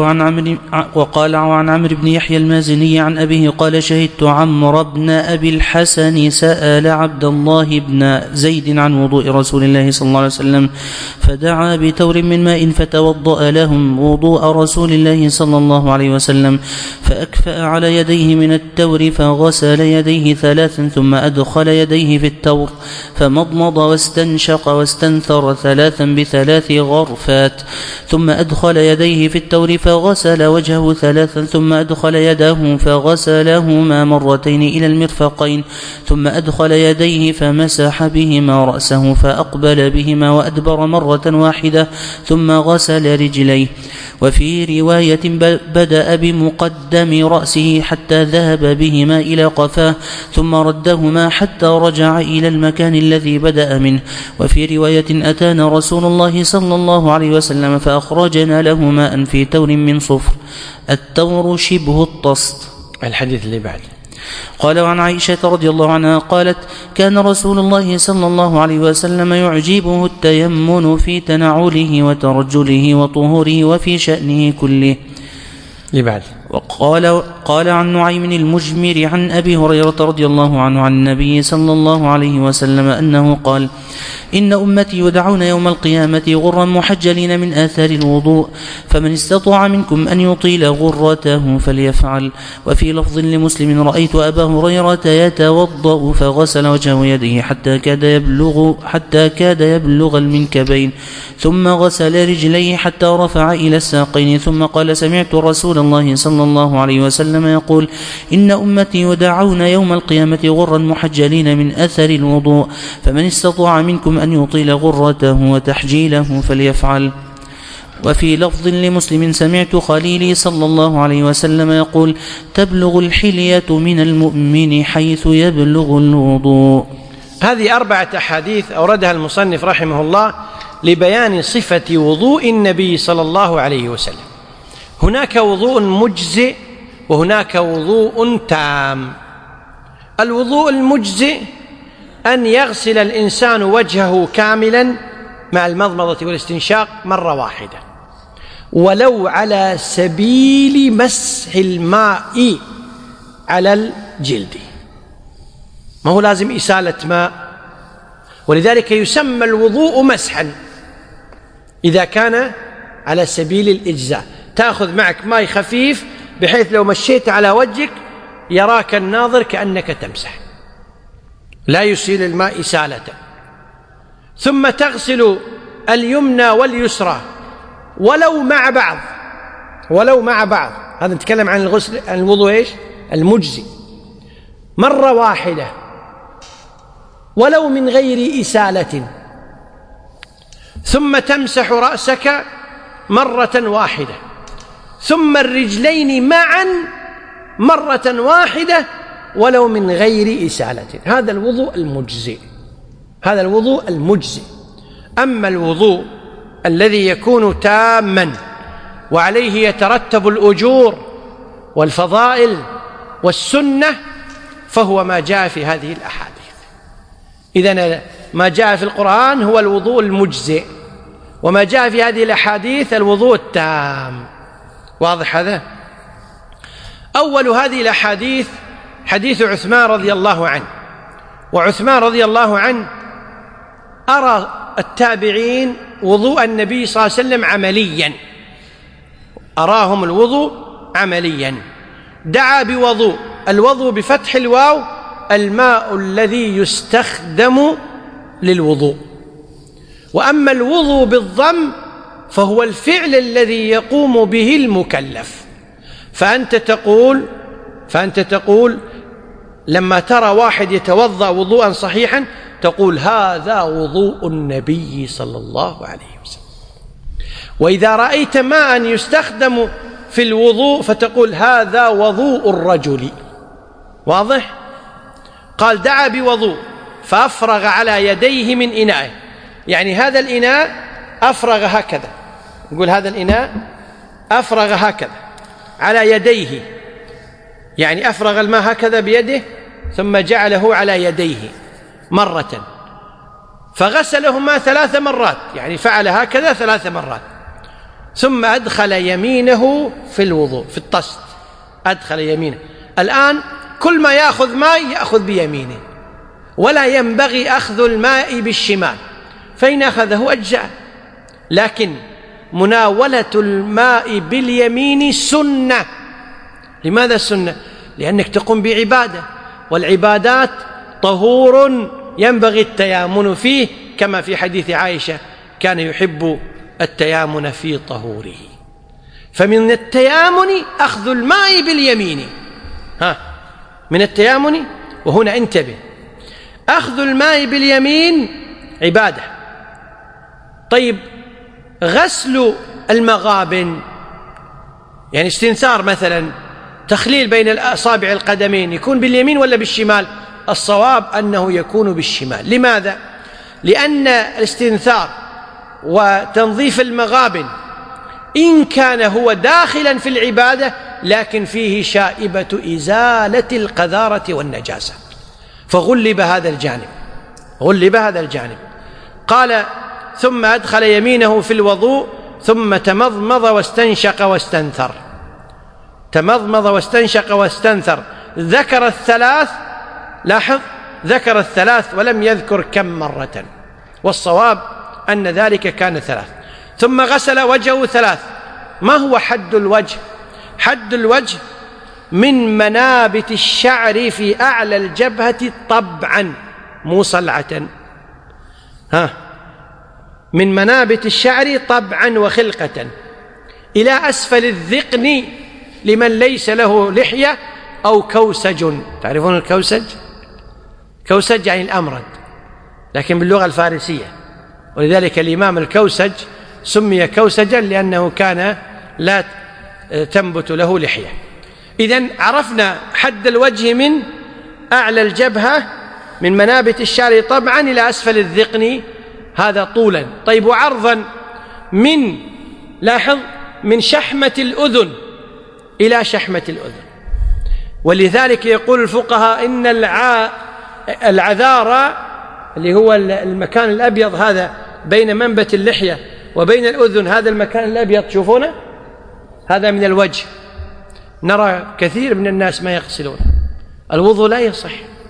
وعن عمرو بن يحيى المازني عن أبيه قال شهدت عمرو بن أبي الحسن سأل عبد الله بن زيد عن وضوء رسول الله صلى الله عليه وسلم فدعا بتور من ماء فتوضأ لهم وضوء رسول الله صلى الله عليه وسلم فأكفأ على يديه من التور فغسل يديه 3 ثم أدخل يديه في التور فمضمض واستنشق واستنثر 3 ب3 غرفات ثم أدخل يديه في التور فغسل وجهه 3 ثم أدخل يده فغسلهما مرتين إلى المرفقين ثم أدخل يديه فمسح بهما رأسه فأقبل بهما وأدبر مرة واحدة ثم غسل رجليه. وفي رواية بدأ بمقدم رأسه حتى ذهب بهما إلى قفاه ثم ردهما حتى رجع إلى المكان الذي بدأ منه. وفي رواية أتانا رسول الله صلى الله عليه وسلم فأخرجنا له ماء في تور من صفر. التور شبه الطست. الحديث اللي بعد قال عن عائشة رضي الله عنها قالت كان رسول الله صلى الله عليه وسلم يعجبه التيمن في تنعله وترجله وطهوره وفي شأنه كله. لبعد قال عن نعيم المجمر عن أبي هريرة رضي الله عنه عن النبي صلى الله عليه وسلم أنه قال إن أمتي يدعون يوم القيامة غرا محجلين من آثار الوضوء فمن استطاع منكم أن يطيل غرته فليفعل. وفي لفظ لمسلم رأيت أبا هريرة يتوضأ فغسل وجهه ويديه حتى كاد يبلغ المنكبين ثم غسل رجليه حتى رفع إلى الساقين ثم قال سمعت رسول الله صلى الله عليه وسلم يقول إن أمتي يدعون يوم القيامة غرا محجلين من أثر الوضوء فمن استطاع منكم أن يطيل غرته وتحجيله فليفعل. وفي لفظ لمسلم سمعت خليلي صلى الله عليه وسلم يقول تبلغ الحلية من المؤمن حيث يبلغ الوضوء. هذه 4 أحاديث أوردها المصنف رحمه الله لبيان صفة وضوء النبي صلى الله عليه وسلم. هناك وضوء مجزئ وهناك وضوء تام. الوضوء المجزئ أن يغسل الإنسان وجهه كاملا مع المضمضة والاستنشاق مرة واحدة ولو على سبيل مسح الماء على الجلد، ما هو لازم إسالة ماء، ولذلك يسمى الوضوء مسحا إذا كان على سبيل الإجزاء. تأخذ معك ماء خفيف بحيث لو مشيت على وجهك يراك الناظر كأنك تمسح، لا يسيل الماء إسالة. ثم تغسل اليمنى واليسرى ولو مع بعض. هذا نتكلم عن الغسل عن الوضوء ايش؟ المجزي، مرة واحدة ولو من غير إسالة. ثم تمسح رأسك مرة واحدة ثم الرجلين معا مرة واحدة ولو من غير إسالة. هذا الوضوء المجزئ. أما الوضوء الذي يكون تاما وعليه يترتب الأجور والفضائل والسنة فهو ما جاء في هذه الأحاديث. إذن ما جاء في القرآن هو الوضوء المجزئ، وما جاء في هذه الأحاديث الوضوء التام. واضح هذا؟ أول هذه الأحاديث حديث عثمان رضي الله عنه. وعثمان رضي الله عنه أرى التابعين وضوء النبي صلى الله عليه وسلم عمليا، أراهم الوضوء عمليا. دعا بوضوء، الوضوء بفتح الواو الماء الذي يستخدم للوضوء، وأما الوضوء بالضم فهو الفعل الذي يقوم به المكلف. فأنت تقول لما ترى واحد يتوضأ وضوءا صحيحا تقول هذا وضوء النبي صلى الله عليه وسلم. وإذا رأيت ماء يستخدم في الوضوء فتقول هذا وضوء الرجل. واضح؟ قال دعا بوضوء فأفرغ على يديه من إنائه، يعني هذا الإناء أفرغ هكذا، نقول هذا الإناء أفرغ هكذا على يديه، يعني أفرغ الماء هكذا بيده ثم جعله على يديه مرة، فغسلهما 3 مرات، يعني فعل هكذا 3 مرات، ثم أدخل يمينه في الوضوء في الطست، أدخل يمينه. الآن كل ما يأخذ ماء يأخذ بيمينه، ولا ينبغي أخذ الماء بالشمال، فإن أخذه أجزاء، لكن مناولة الماء باليمين سنة. لماذا سنة؟ لأنك تقوم بعبادة، والعبادات طهور ينبغي التيامن فيه، كما في حديث عائشة كان يحب التيامن في طهوره. فمن التيامن أخذ الماء باليمين، من التيامن، وهنا انتبه، أخذ الماء باليمين عبادة. طيب غسل المغابن، يعني استنثار مثلا، تخليل بين الأصابع القدمين، يكون باليمين ولا بالشمال؟ الصواب أنه يكون بالشمال. لماذا؟ لأن الاستنثار وتنظيف المغابن إن كان هو داخلا في العبادة لكن فيه شائبة إزالة القذارة والنجاسة، فغلب هذا الجانب. قال ثم أدخل يمينه في الوضوء ثم تمضمض واستنشق واستنثر. ذكر الثلاث، لاحظ، ذكر الثلاث ولم يذكر كم مرة، والصواب أن ذلك كان 3. ثم غسل وجهه 3. ما هو حد الوجه؟ حد الوجه من منابت الشعر في أعلى الجبهة طبعا، مو صلعة، من منابت الشعر طبعا وخلقة إلى أسفل الذقن لمن ليس له لحية أو كوسج. تعرفون الكوسج؟ كوسج يعني الأمرد، لكن باللغة الفارسية، ولذلك الإمام الكوسج سمي كوسجا لأنه كان لا تنبت له لحية. إذن عرفنا حد الوجه من أعلى الجبهة من منابت الشعر طبعا إلى أسفل الذقن، هذا طولا. طيب وعرضا لاحظ، من شحمة الأذن إلى شحمة الأذن. ولذلك يقول الفقهاء إن العذارى اللي هو المكان الأبيض هذا بين منبت اللحية وبين الأذن، هذا المكان الأبيض تشوفونه، هذا من الوجه. نرى كثير من الناس ما يغسلون، الوضوء لا يصح.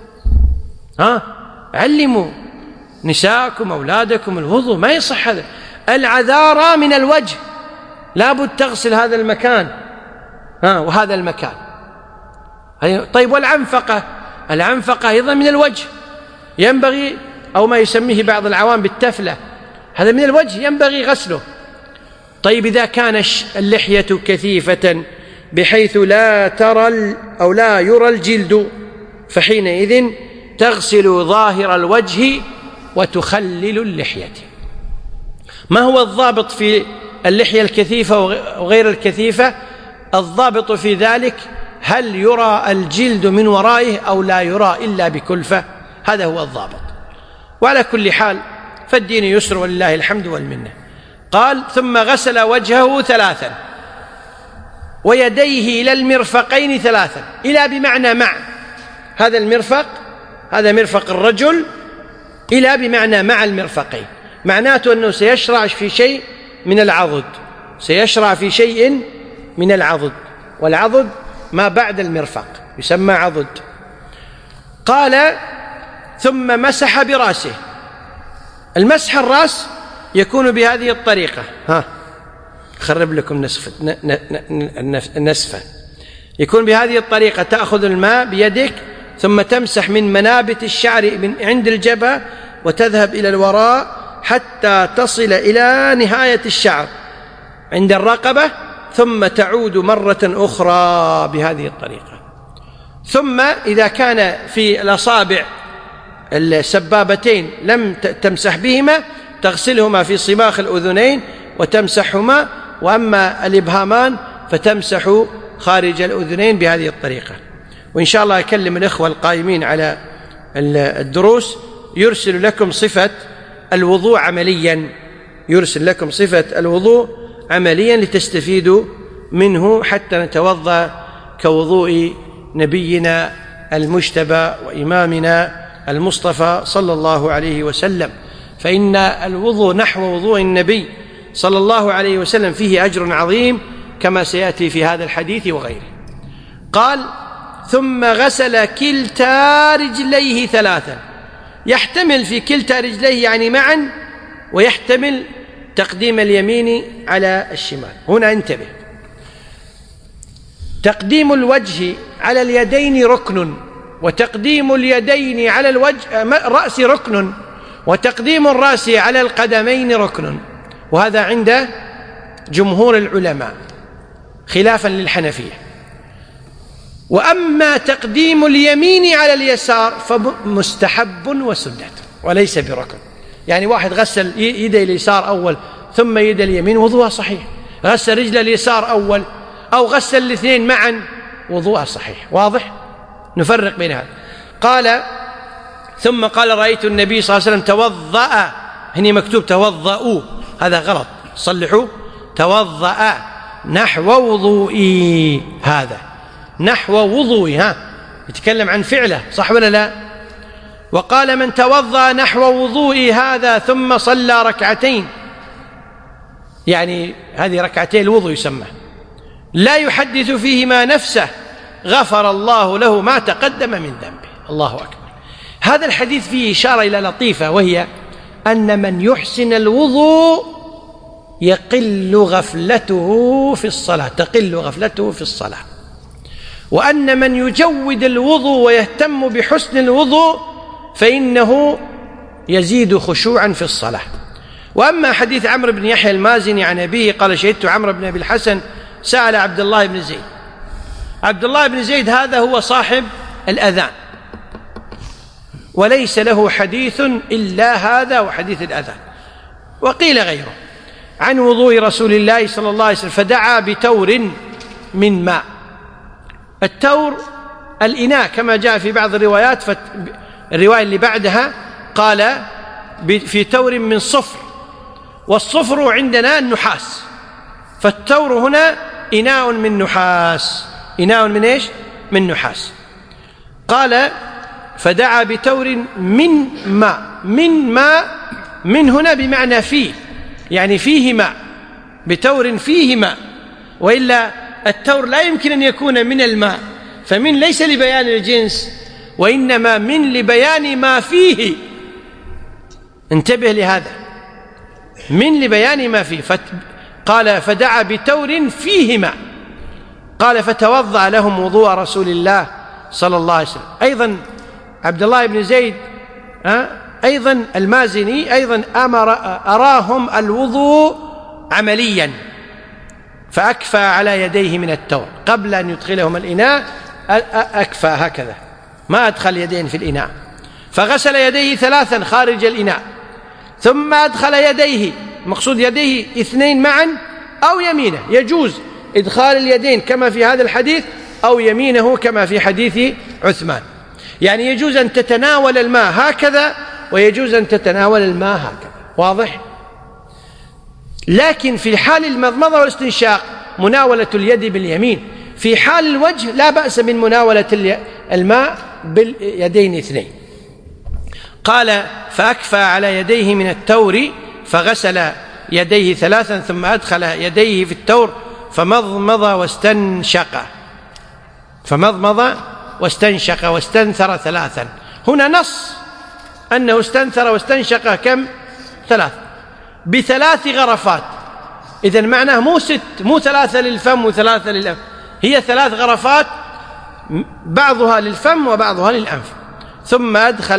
علموا نساءكم أولادكم الوضوء، ما يصح هذا. العذارى من الوجه، لابد تغسل هذا المكان وهذا المكان. طيب والعنفقة؟ العنفقة أيضا من الوجه، ينبغي، أو ما يسميه بعض العوام بالتفلة، هذا من الوجه ينبغي غسله. طيب إذا كان اللحية كثيفة بحيث لا ترى أو لا يرى الجلد، فحينئذ تغسل ظاهر الوجه وتخلل اللحية. ما هو الضابط في اللحية الكثيفة وغير الكثيفة؟ الضابط في ذلك هل يرى الجلد من ورائه أو لا يرى إلا بكلفة، هذا هو الضابط. وعلى كل حال فالدين يسر ولله الحمد والمنة. قال ثم غسل وجهه 3 ويديه إلى المرفقين 3، إلى بمعنى مع، هذا المرفق، هذا مرفق الرجل، إلى بمعنى مع المرفقين، معناته أنه سيشرع في شيء من العضد، سيشرع في شيء من العضد، والعضد ما بعد المرفق يسمى عضد. قال ثم مسح برأسه. المسح الرأس يكون بهذه الطريقة، خرب لكم نسفة، يكون بهذه الطريقة، تأخذ الماء بيدك ثم تمسح من منابت الشعر من عند الجبهة وتذهب إلى الوراء حتى تصل إلى نهاية الشعر عند الرقبة، ثم تعود مرة أخرى بهذه الطريقة. ثم إذا كان في الأصابع السبابتين لم تمسح بهما تغسلهما في صماخ الأذنين وتمسحهما، وأما الإبهامان فتمسح خارج الأذنين بهذه الطريقة. وإن شاء الله أكلم الإخوة القائمين على الدروس يرسل لكم صفة الوضوء عمليا، يرسل لكم صفة الوضوء عمليا لتستفيدوا منه حتى نتوضأ كوضوء نبينا المجتبى وإمامنا المصطفى صلى الله عليه وسلم. فإن الوضوء نحو وضوء النبي صلى الله عليه وسلم فيه أجر عظيم كما سيأتي في هذا الحديث وغيره. قال: ثم غسل كلتا رجليه ثلاثا. يحتمل في كلتا رجليه يعني معا، ويحتمل تقديم اليمين على الشمال. هنا انتبه، تقديم الوجه على اليدين ركن، وتقديم اليدين على الرأس ركن، وتقديم الرأس على القدمين ركن، وهذا عند جمهور العلماء خلافا للحنفية. وأما تقديم اليمين على اليسار فمستحب وسنة وليس بركن. يعني واحد غسل يده اليسار أول ثم يده اليمين وضوءه صحيح، غسل رجل اليسار أول أو غسل الاثنين معا وضوءه صحيح. واضح؟ نفرق بين هذا. قال: ثم قال: رأيت النبي صلى الله عليه وسلم توضأ. هنا مكتوب توضأوا، هذا غلط، صلحوا. توضأ نحو وضوئي، هذا نحو وضوئي، يتكلم عن فعله، صح ولا لا؟ وقال: من توضأ نحو وضوئي هذا ثم صلى ركعتين، يعني هذه ركعتين الوضوء يسمى، لا يحدث فيهما نفسه غفر الله له ما تقدم من ذنبه. الله أكبر. هذا الحديث فيه إشارة إلى لطيفة، وهي أن من يحسن الوضوء يقل غفلته في الصلاة، تقل غفلته في الصلاة، وأن من يجود الوضوء ويهتم بحسن الوضوء فإنه يزيد خشوعا في الصلاة. وأما حديث عمرو بن يحيى المازني عن أبيه قال: شهدت عمرو بن أبي الحسن سأل عبد الله بن زيد. عبد الله بن زيد هذا هو صاحب الأذان، وليس له حديث إلا هذا وحديث الأذان، وقيل غيره عن وضوء رسول الله صلى الله عليه وسلم، فدعا بتور من ماء. التور الإناء كما جاء في بعض الروايات، الرواية اللي بعدها قال في تور من صفر، والصفر عندنا النحاس، فالتور هنا إناء من نحاس. إناء من إيش؟ من نحاس. قال: فدعا بتور من ماء. من ماء، من هنا بمعنى فيه، يعني فيه ماء، بتور فيه ماء، وإلا التور لا يمكن أن يكون من الماء، فمن ليس لبيان الجنس، وإنما من لبيان ما فيه. انتبه لهذا، من لبيان ما فيه. قال: فدعا بتور فيه ماء. قال: فتوضأ لهم وضوء رسول الله صلى الله عليه وسلم. أيضا عبد الله بن زيد أيضا المازني أيضا أراهم الوضوء عمليا، فأكفى على يديه من التور قبل أن يدخلهم الإناء، أكفى هكذا، ما أدخل يدين في الإناء، فغسل يديه ثلاثا خارج الإناء، ثم أدخل يديه، مقصود يديه اثنين معا أو يمينه، يجوز إدخال اليدين كما في هذا الحديث أو يمينه كما في حديث عثمان، يعني يجوز أن تتناول الماء هكذا ويجوز أن تتناول الماء هكذا. واضح؟ لكن في حال المضمضة والاستنشاق مناولة اليد باليمين، في حال الوجه لا بأس من مناولة الماء باليدين اثنين. قال: فأكفى على يديه من التور فغسل يديه ثلاثا ثم أدخل يديه في التور فمضمض واستنشق واستنثر ثلاثا. هنا نص أنه استنثر واستنشق كم؟ ثلاث، بثلاث غرفات. إذن معناه مو ثلاثة للفم وثلاثة للأنف، هي ثلاث غرفات، بعضها للفم وبعضها للأنف. ثم أدخل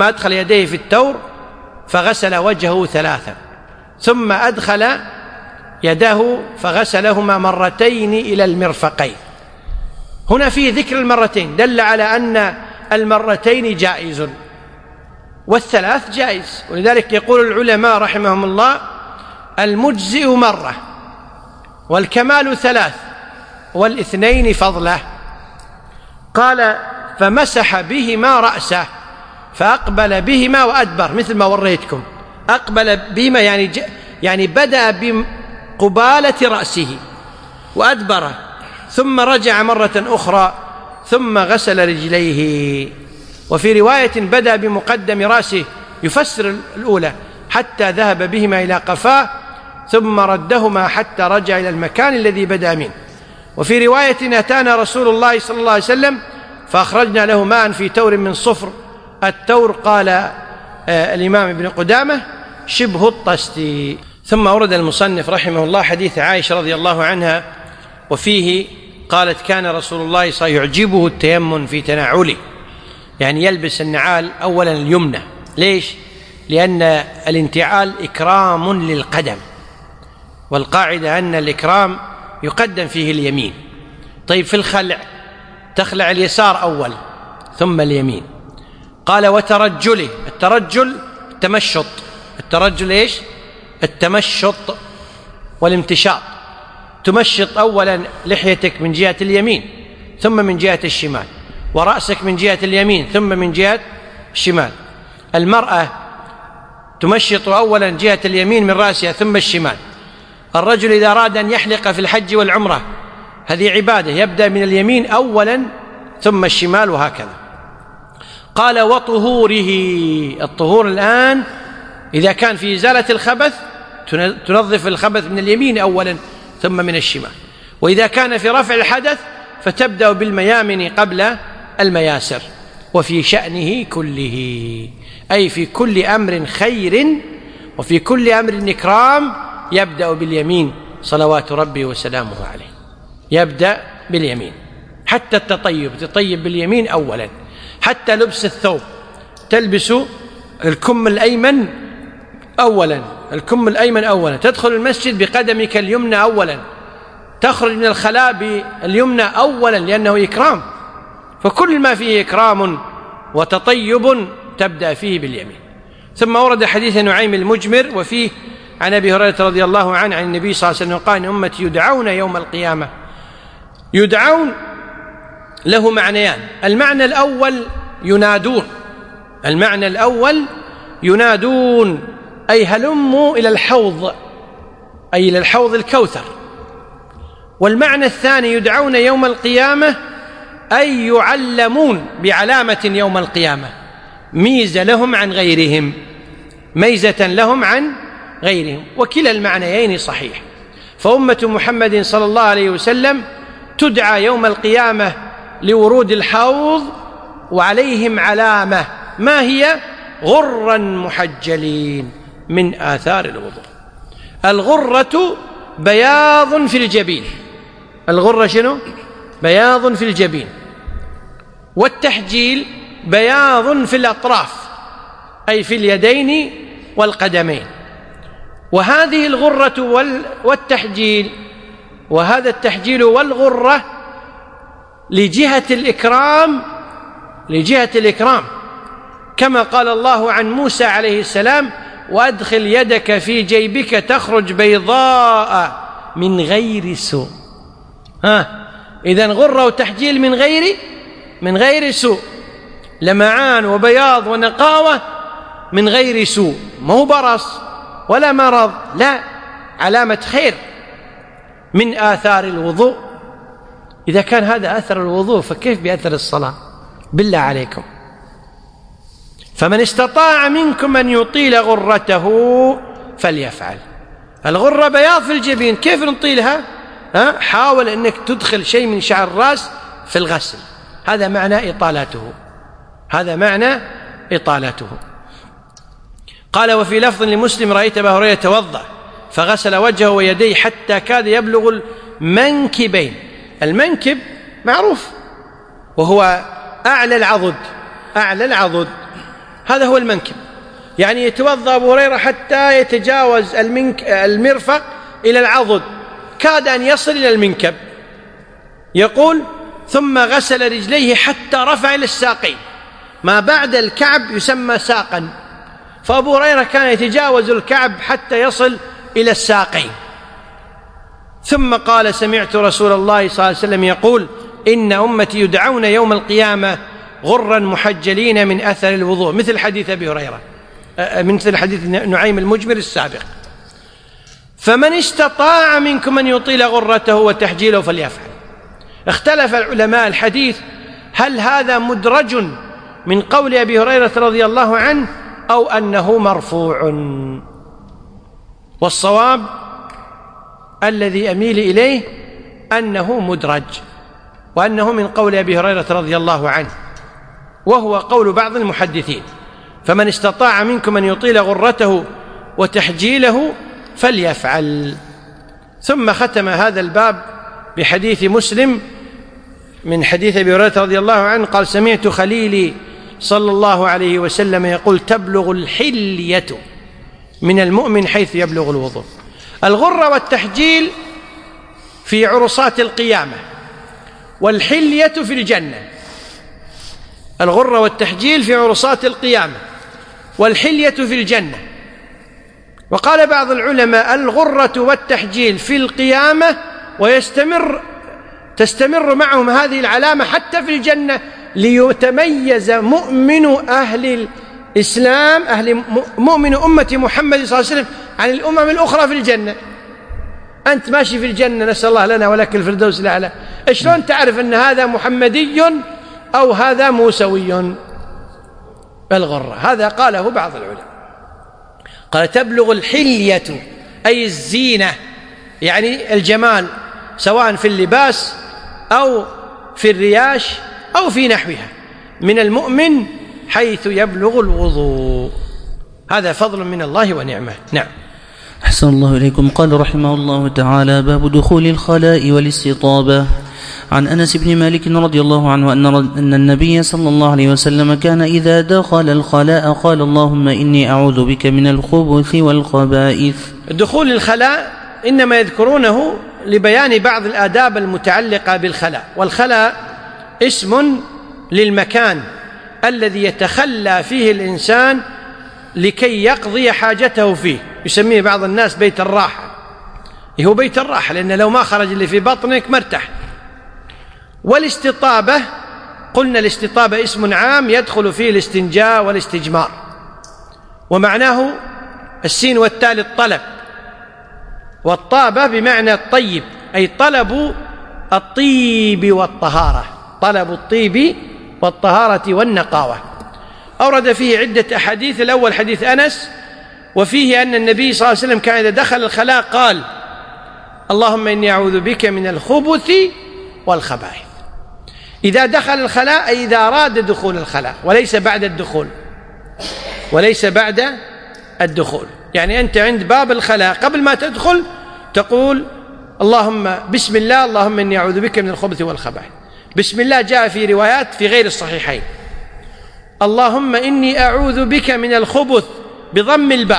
يديه في التور فغسل وجهه ثلاثا، ثم أدخل يده فغسلهما مرتين إلى المرفقين. هنا فيه ذكر المرتين دل على أن المرتين جائز والثلاث جائز، ولذلك يقول العلماء رحمهم الله: المجزئ مرة، والكمال ثلاث، والاثنين فضله. قال: فمسح بهما رأسه فأقبل بهما وأدبر، مثل ما وريتكم. أقبل بهما يعني بدأ بقبالة رأسه وأدبره، ثم رجع مرة أخرى، ثم غسل رجليه. وفي رواية بدأ بمقدم رأسه، يفسر الأولى، حتى ذهب بهما إلى قفاه، ثم ردهما حتى رجع إلى المكان الذي بدأ منه. وفي رواية: أتانا رسول الله صلى الله عليه وسلم فأخرجنا له ماء في تور من صفر. التور قال الإمام ابن قدامة شبه الطست. ثم أورد المصنف رحمه الله حديث عائشة رضي الله عنها، وفيه قالت: كان رسول الله صلى الله عليه وسلم يعجبه التيمم في تناعله، يعني يلبس النعال أولا اليمنى. ليش؟ لأن الانتعال إكرام للقدم، والقاعدة أن الإكرام يقدم فيه اليمين. طيب في الخلع تخلع اليسار أول ثم اليمين. قال: وترجله، الترجل التمشط. الترجل إيش؟ التمشط والامتشاط. تمشط أولا لحيتك من جهة اليمين ثم من جهة الشمال، ورأسك من جهة اليمين ثم من جهة الشمال. المرأة تمشط أولا جهة اليمين من رأسها ثم الشمال. الرجل إذا أراد أن يحلق في الحج والعمرة، هذه عبادة، يبدأ من اليمين أولا ثم الشمال، وهكذا. قال: وطهوره، الطهور الآن إذا كان في إزالة الخبث تنظف الخبث من اليمين أولا ثم من الشمال، وإذا كان في رفع الحدث فتبدأ بالميامن قبل المياسر. وفي شأنه كله، أي في كل أمر خير وفي كل أمر إكرام يبدأ باليمين صلوات ربي وسلامه عليه، يبدأ باليمين. حتى التطيب تطيب باليمين أولا، حتى لبس الثوب تلبس الكم الأيمن أولا، الكم الأيمن أولا. تدخل المسجد بقدمك اليمنى أولا، تخرج من الخلاء باليمنى أولا، لأنه إكرام. فكل ما فيه إكرام وتطيب تبدأ فيه باليمين. ثم ورد حديث نعيم المجمر، وفيه عن أبي هريرة رضي الله عنه عن النبي صلى الله عليه وسلم قال: أمتي يدعون يوم القيامة. يدعون له معنيان: المعنى الأول ينادون، المعنى الأول ينادون أي هلموا إلى الحوض، أي إلى الحوض الكوثر. والمعنى الثاني يدعون يوم القيامة أي يعلمون بعلامة يوم القيامة، ميزة لهم عن غيرهم، ميزة لهم عن غيرهم. وكلا المعنيين صحيح. فأمة محمد صلى الله عليه وسلم تدعى يوم القيامة لورود الحوض وعليهم علامة، ما هي؟ غرا محجلين من آثار الوضوء. الغرة بياض في الجبين، الغرة شنو؟ بياض في الجبين. والتحجيل بياض في الأطراف، أي في اليدين والقدمين. وهذه الغرة والتحجيل، وهذا التحجيل والغرة لجهة الإكرام، لجهة الإكرام، كما قال الله عن موسى عليه السلام: وأدخل يدك في جيبك تخرج بيضاء من غير سوء. إذن غرة وتحجيل من غير سوء، لمعان وبياض ونقاوة من غير سوء، ما هو برص ولا مرض، لا، علامة خير من آثار الوضوء. إذا كان هذا أثر الوضوء فكيف بأثر الصلاة؟ بالله عليكم. فمن استطاع منكم أن يطيل غرته فليفعل. الغرة بياض في الجبين، كيف نطيلها؟ حاول أنك تدخل شيء من شعر الرأس في الغسل، هذا معنى إطالته، هذا معنى إطالته. قال: وفي لفظ لمسلم: رأيت أبا هريرة يتوضأ فغسل وجهه ويديه حتى كاد يبلغ المنكبين. المنكب معروف وهو أعلى العضد، أعلى العضد، هذا هو المنكب. يعني يتوضأ أبو هريرة حتى يتجاوز المرفق إلى العضد، كاد أن يصل إلى المنكب. يقول: ثم غسل رجليه حتى رفع إلى الساقين، ما بعد الكعب يسمى ساقا، فأبو هريرة كان يتجاوز الكعب حتى يصل إلى الساقين. ثم قال: سمعت رسول الله صلى الله عليه وسلم يقول: إن أمتي يدعون يوم القيامة غرا محجلين من أثر الوضوء، مثل حديث أبي هريرة، مثل حديث نعيم المجمر السابق. فمن استطاع منكم أن يطيل غرته وتحجيله فليفعل. اختلف العلماء الحديث هل هذا مدرج من قول أبي هريرة رضي الله عنه أو أنه مرفوع، والصواب الذي أميل إليه أنه مدرج، وأنه من قول أبي هريرة رضي الله عنه، وهو قول بعض المحدثين: فمن استطاع منكم أن يطيل غرته وتحجيله فليفعل. ثم ختم هذا الباب بحديث مسلم من حديث أبي هريرة رضي الله عنه قال: سمعت خليلي صلى الله عليه وسلم يقول: تبلغ الحلية من المؤمن حيث يبلغ الوضوء. الغرة والتحجيل في عرصات القيامة، والحلية في الجنة. الغرة والتحجيل في عرصات القيامة، والحلية في الجنة. وقال بعض العلماء: الغرة والتحجيل في القيامة، تستمر معهم هذه العلامة حتى في الجنة، ليتميز مؤمن أهل الإسلام، مؤمن أمة محمد صلى الله عليه وسلم عن الأمم الأخرى في الجنة. أنت ماشي في الجنة، نسأل الله لنا ولك الفردوس الأعلى، شلون تعرف أن هذا محمدي أو هذا موسوي؟ الغرة، هذا قاله بعض العلماء. قال: تبلغ الحلية أي الزينة، يعني الجمال، سواء في اللباس أو في الرياش أو في نحوها، من المؤمن حيث يبلغ الوضوء. هذا فضل من الله ونعمه. نعم. أحسن الله إليكم. قال رحمه الله تعالى: باب دخول الخلاء والاستطابة. عن أنس بن مالك رضي الله عنه أن النبي صلى الله عليه وسلم كان إذا دخل الخلاء قال: اللهم إني أعوذ بك من الخبث والخبائث. دخول الخلاء إنما يذكرونه لبيان بعض الآداب المتعلقة بالخلاء، والخلاء اسم للمكان الذي يتخلى فيه الإنسان لكي يقضي حاجته فيه، يسميه بعض الناس بيت الراحة. هو بيت الراحة لأن لو ما خرج اللي في بطنك ما ارتاح. والاستطابة قلنا الاستطابة اسم عام يدخل فيه الاستنجاء والاستجمار، ومعناه السين والتاء للطلب، والطابة بمعنى الطيب، أي طلب الطيب والطهارة، طلب الطيب والطهارة والنقاوة. أورد فيه عدة أحاديث. الأول حديث أنس، وفيه أن النبي صلى الله عليه وسلم كان إذا دخل الخلاء قال: اللهم إني أعوذ بك من الخبث والخبائث. إذا دخل الخلاء أي إذا أراد دخول الخلاء، وليس بعد الدخول، وليس بعد الدخول. يعني أنت عند باب الخلاء قبل ما تدخل تقول: اللهم بسم الله، اللهم إني أعوذ بك من الخبث والخبائث. بسم الله جاء في روايات في غير الصحيحين: اللهم إني أعوذ بك من الخبث بضم الباء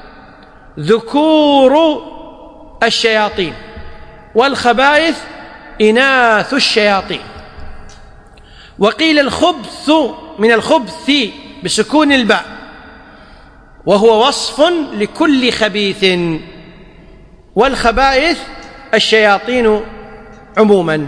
ذكور الشياطين، والخبائث إناث الشياطين. وقيل الخبث من الخبث بسكون الباء، وهو وصف لكل خبيث، والخبائث الشياطين عموما.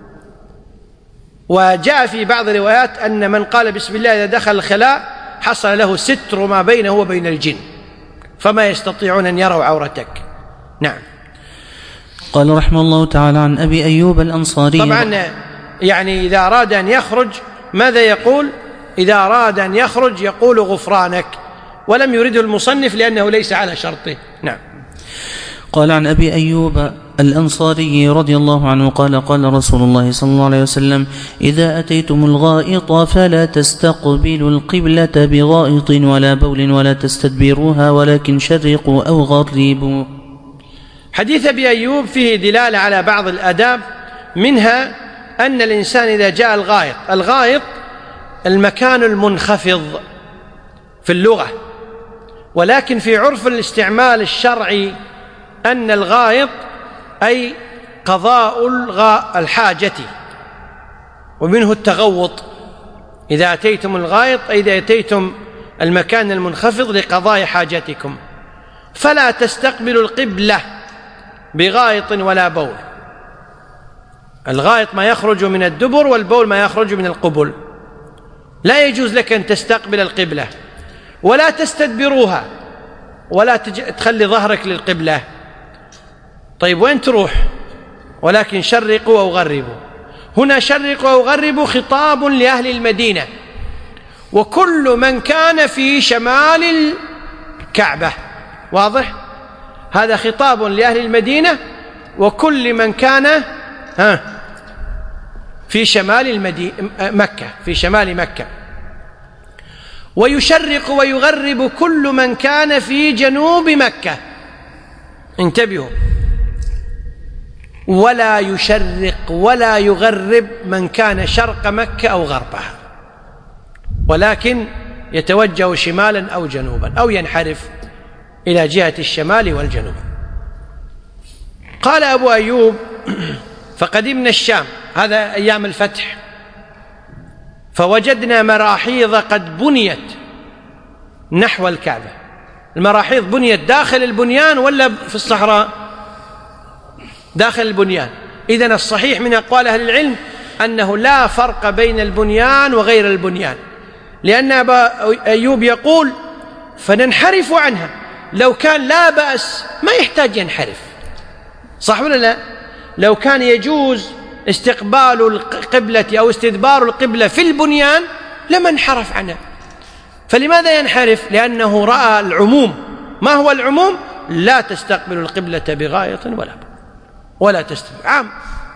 وجاء في بعض الروايات أن من قال بسم الله إذا دخل الخلاء حصل له ستر ما بينه وبين الجن، فما يستطيعون أن يروا عورتك. نعم. قال رحمه الله تعالى: عن أبي أيوب الأنصاري. طبعا يعني إذا أراد أن يخرج ماذا يقول؟ إذا أراد أن يخرج يقول غفرانك، ولم يرده المصنف لأنه ليس على شرطه. نعم. قال: عن أبي أيوب الأنصاري رضي الله عنه قال: قال رسول الله صلى الله عليه وسلم: إذا أتيتم الغائط فلا تستقبلوا القبلة بغائط ولا بول ولا تستدبروها ولكن شرقوا أو غربوا. حديث أبي أيوب فيه دلالة على بعض الآداب، منها أن الإنسان إذا جاء الغائط المكان المنخفض في اللغة، ولكن في عرف الاستعمال الشرعي أن الغائط أي قضاء الحاجة، ومنه التغوط. إذا أتيتم الغائط أي إذا أتيتم المكان المنخفض لقضاء حاجتكم، فلا تستقبلوا القبلة بغائط ولا بول. الغائط ما يخرج من الدبر، والبول ما يخرج من القبل. لا يجوز لك أن تستقبل القبلة، ولا تستدبروها، ولا تخلي ظهرك للقبلة. طيب وين تروح؟ ولكن شرقوا أو غربوا. هنا شرقوا أو غربوا خطاب لأهل المدينة، وكل من كان في شمال الكعبة. واضح؟ هذا خطاب لأهل المدينة وكل من كان في شمال مكة، في شمال مكة. ويشرق ويغرب كل من كان في جنوب مكة. انتبهوا، ولا يشرق ولا يغرب من كان شرق مكة أو غربها، ولكن يتوجه شمالا أو جنوبا أو ينحرف إلى جهة الشمال والجنوب. قال أبو أيوب: فقدمنا الشام، هذا أيام الفتح، فوجدنا مراحيض قد بنيت نحو الكعبة. المراحيض بنيت داخل البنيان ولا في الصحراء؟ داخل البنيان. إذن الصحيح من أقوال أهل العلم أنه لا فرق بين البنيان وغير البنيان، لأن أبا أيوب يقول: فننحرف عنها. لو كان لا بأس ما يحتاج ينحرف، صح ولا لا؟ لو كان يجوز استقبال القبلة أو استدبار القبلة في البنيان لما انحرف عنها. فلماذا ينحرف؟ لأنه رأى العموم. ما هو العموم؟ لا تستقبل القبلة بغائط ولا تستدبر، عام.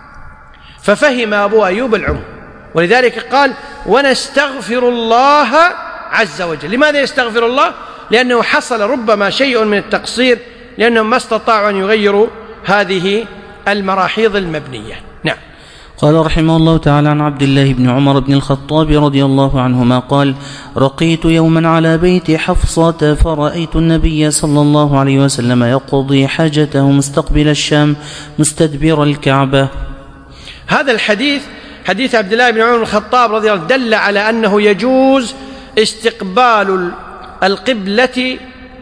ففهم أبو أيوب العموم، ولذلك قال: ونستغفر الله عز وجل. لماذا يستغفر الله؟ لأنه حصل ربما شيء من التقصير، لأنهم ما استطاعوا أن يغيروا هذه المراحيض المبنية. نعم. قال رحمه الله تعالى عن عبد الله بن عمر بن الخطاب رضي الله عنهما قال: رقيت يوما على بيت حفصة فرأيت النبي صلى الله عليه وسلم يقضي حاجته مستقبل الشام مستدبر الكعبة. هذا الحديث حديث عبد الله بن عمر بن الخطاب رضي الله عنه دل على أنه يجوز استقبال القبلة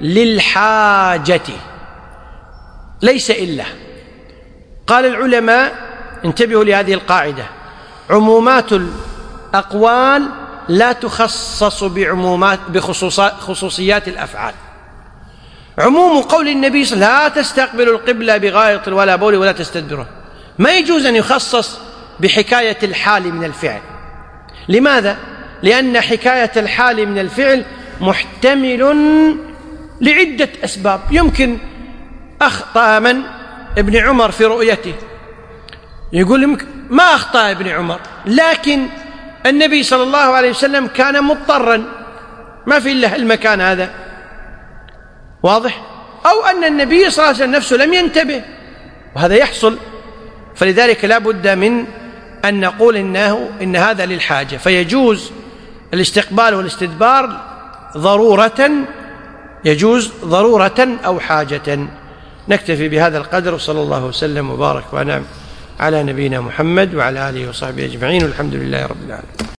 للحاجة، ليس إلا. قال العلماء: انتبهوا لهذه القاعدة: عمومات الأقوال لا تخصص بخصوصيات الأفعال. عموم قول النبي صلى الله عليه وسلم: لا تستقبل القبلة بغائط ولا بول ولا تستدبره، ما يجوز أن يخصص بحكاية الحال من الفعل. لماذا؟ لأن حكاية الحال من الفعل محتمل لعدة أسباب. يمكن أخطأ من ابن عمر في رؤيته، يقول ما أخطأ ابن عمر، لكن النبي صلى الله عليه وسلم كان مضطرا، ما في إلا المكان هذا. واضح؟ أو أن النبي صلى الله عليه وسلم نفسه لم ينتبه، وهذا يحصل. فلذلك لا بد من أن نقول إن هذا للحاجة، فيجوز الاستقبال والاستدبار ضرورة، يجوز ضرورة أو حاجة. نكتفي بهذا القدر، وصلى الله وسلم وبارك وأنعم على نبينا محمد وعلى آله وصحبه أجمعين، والحمد لله رب العالمين.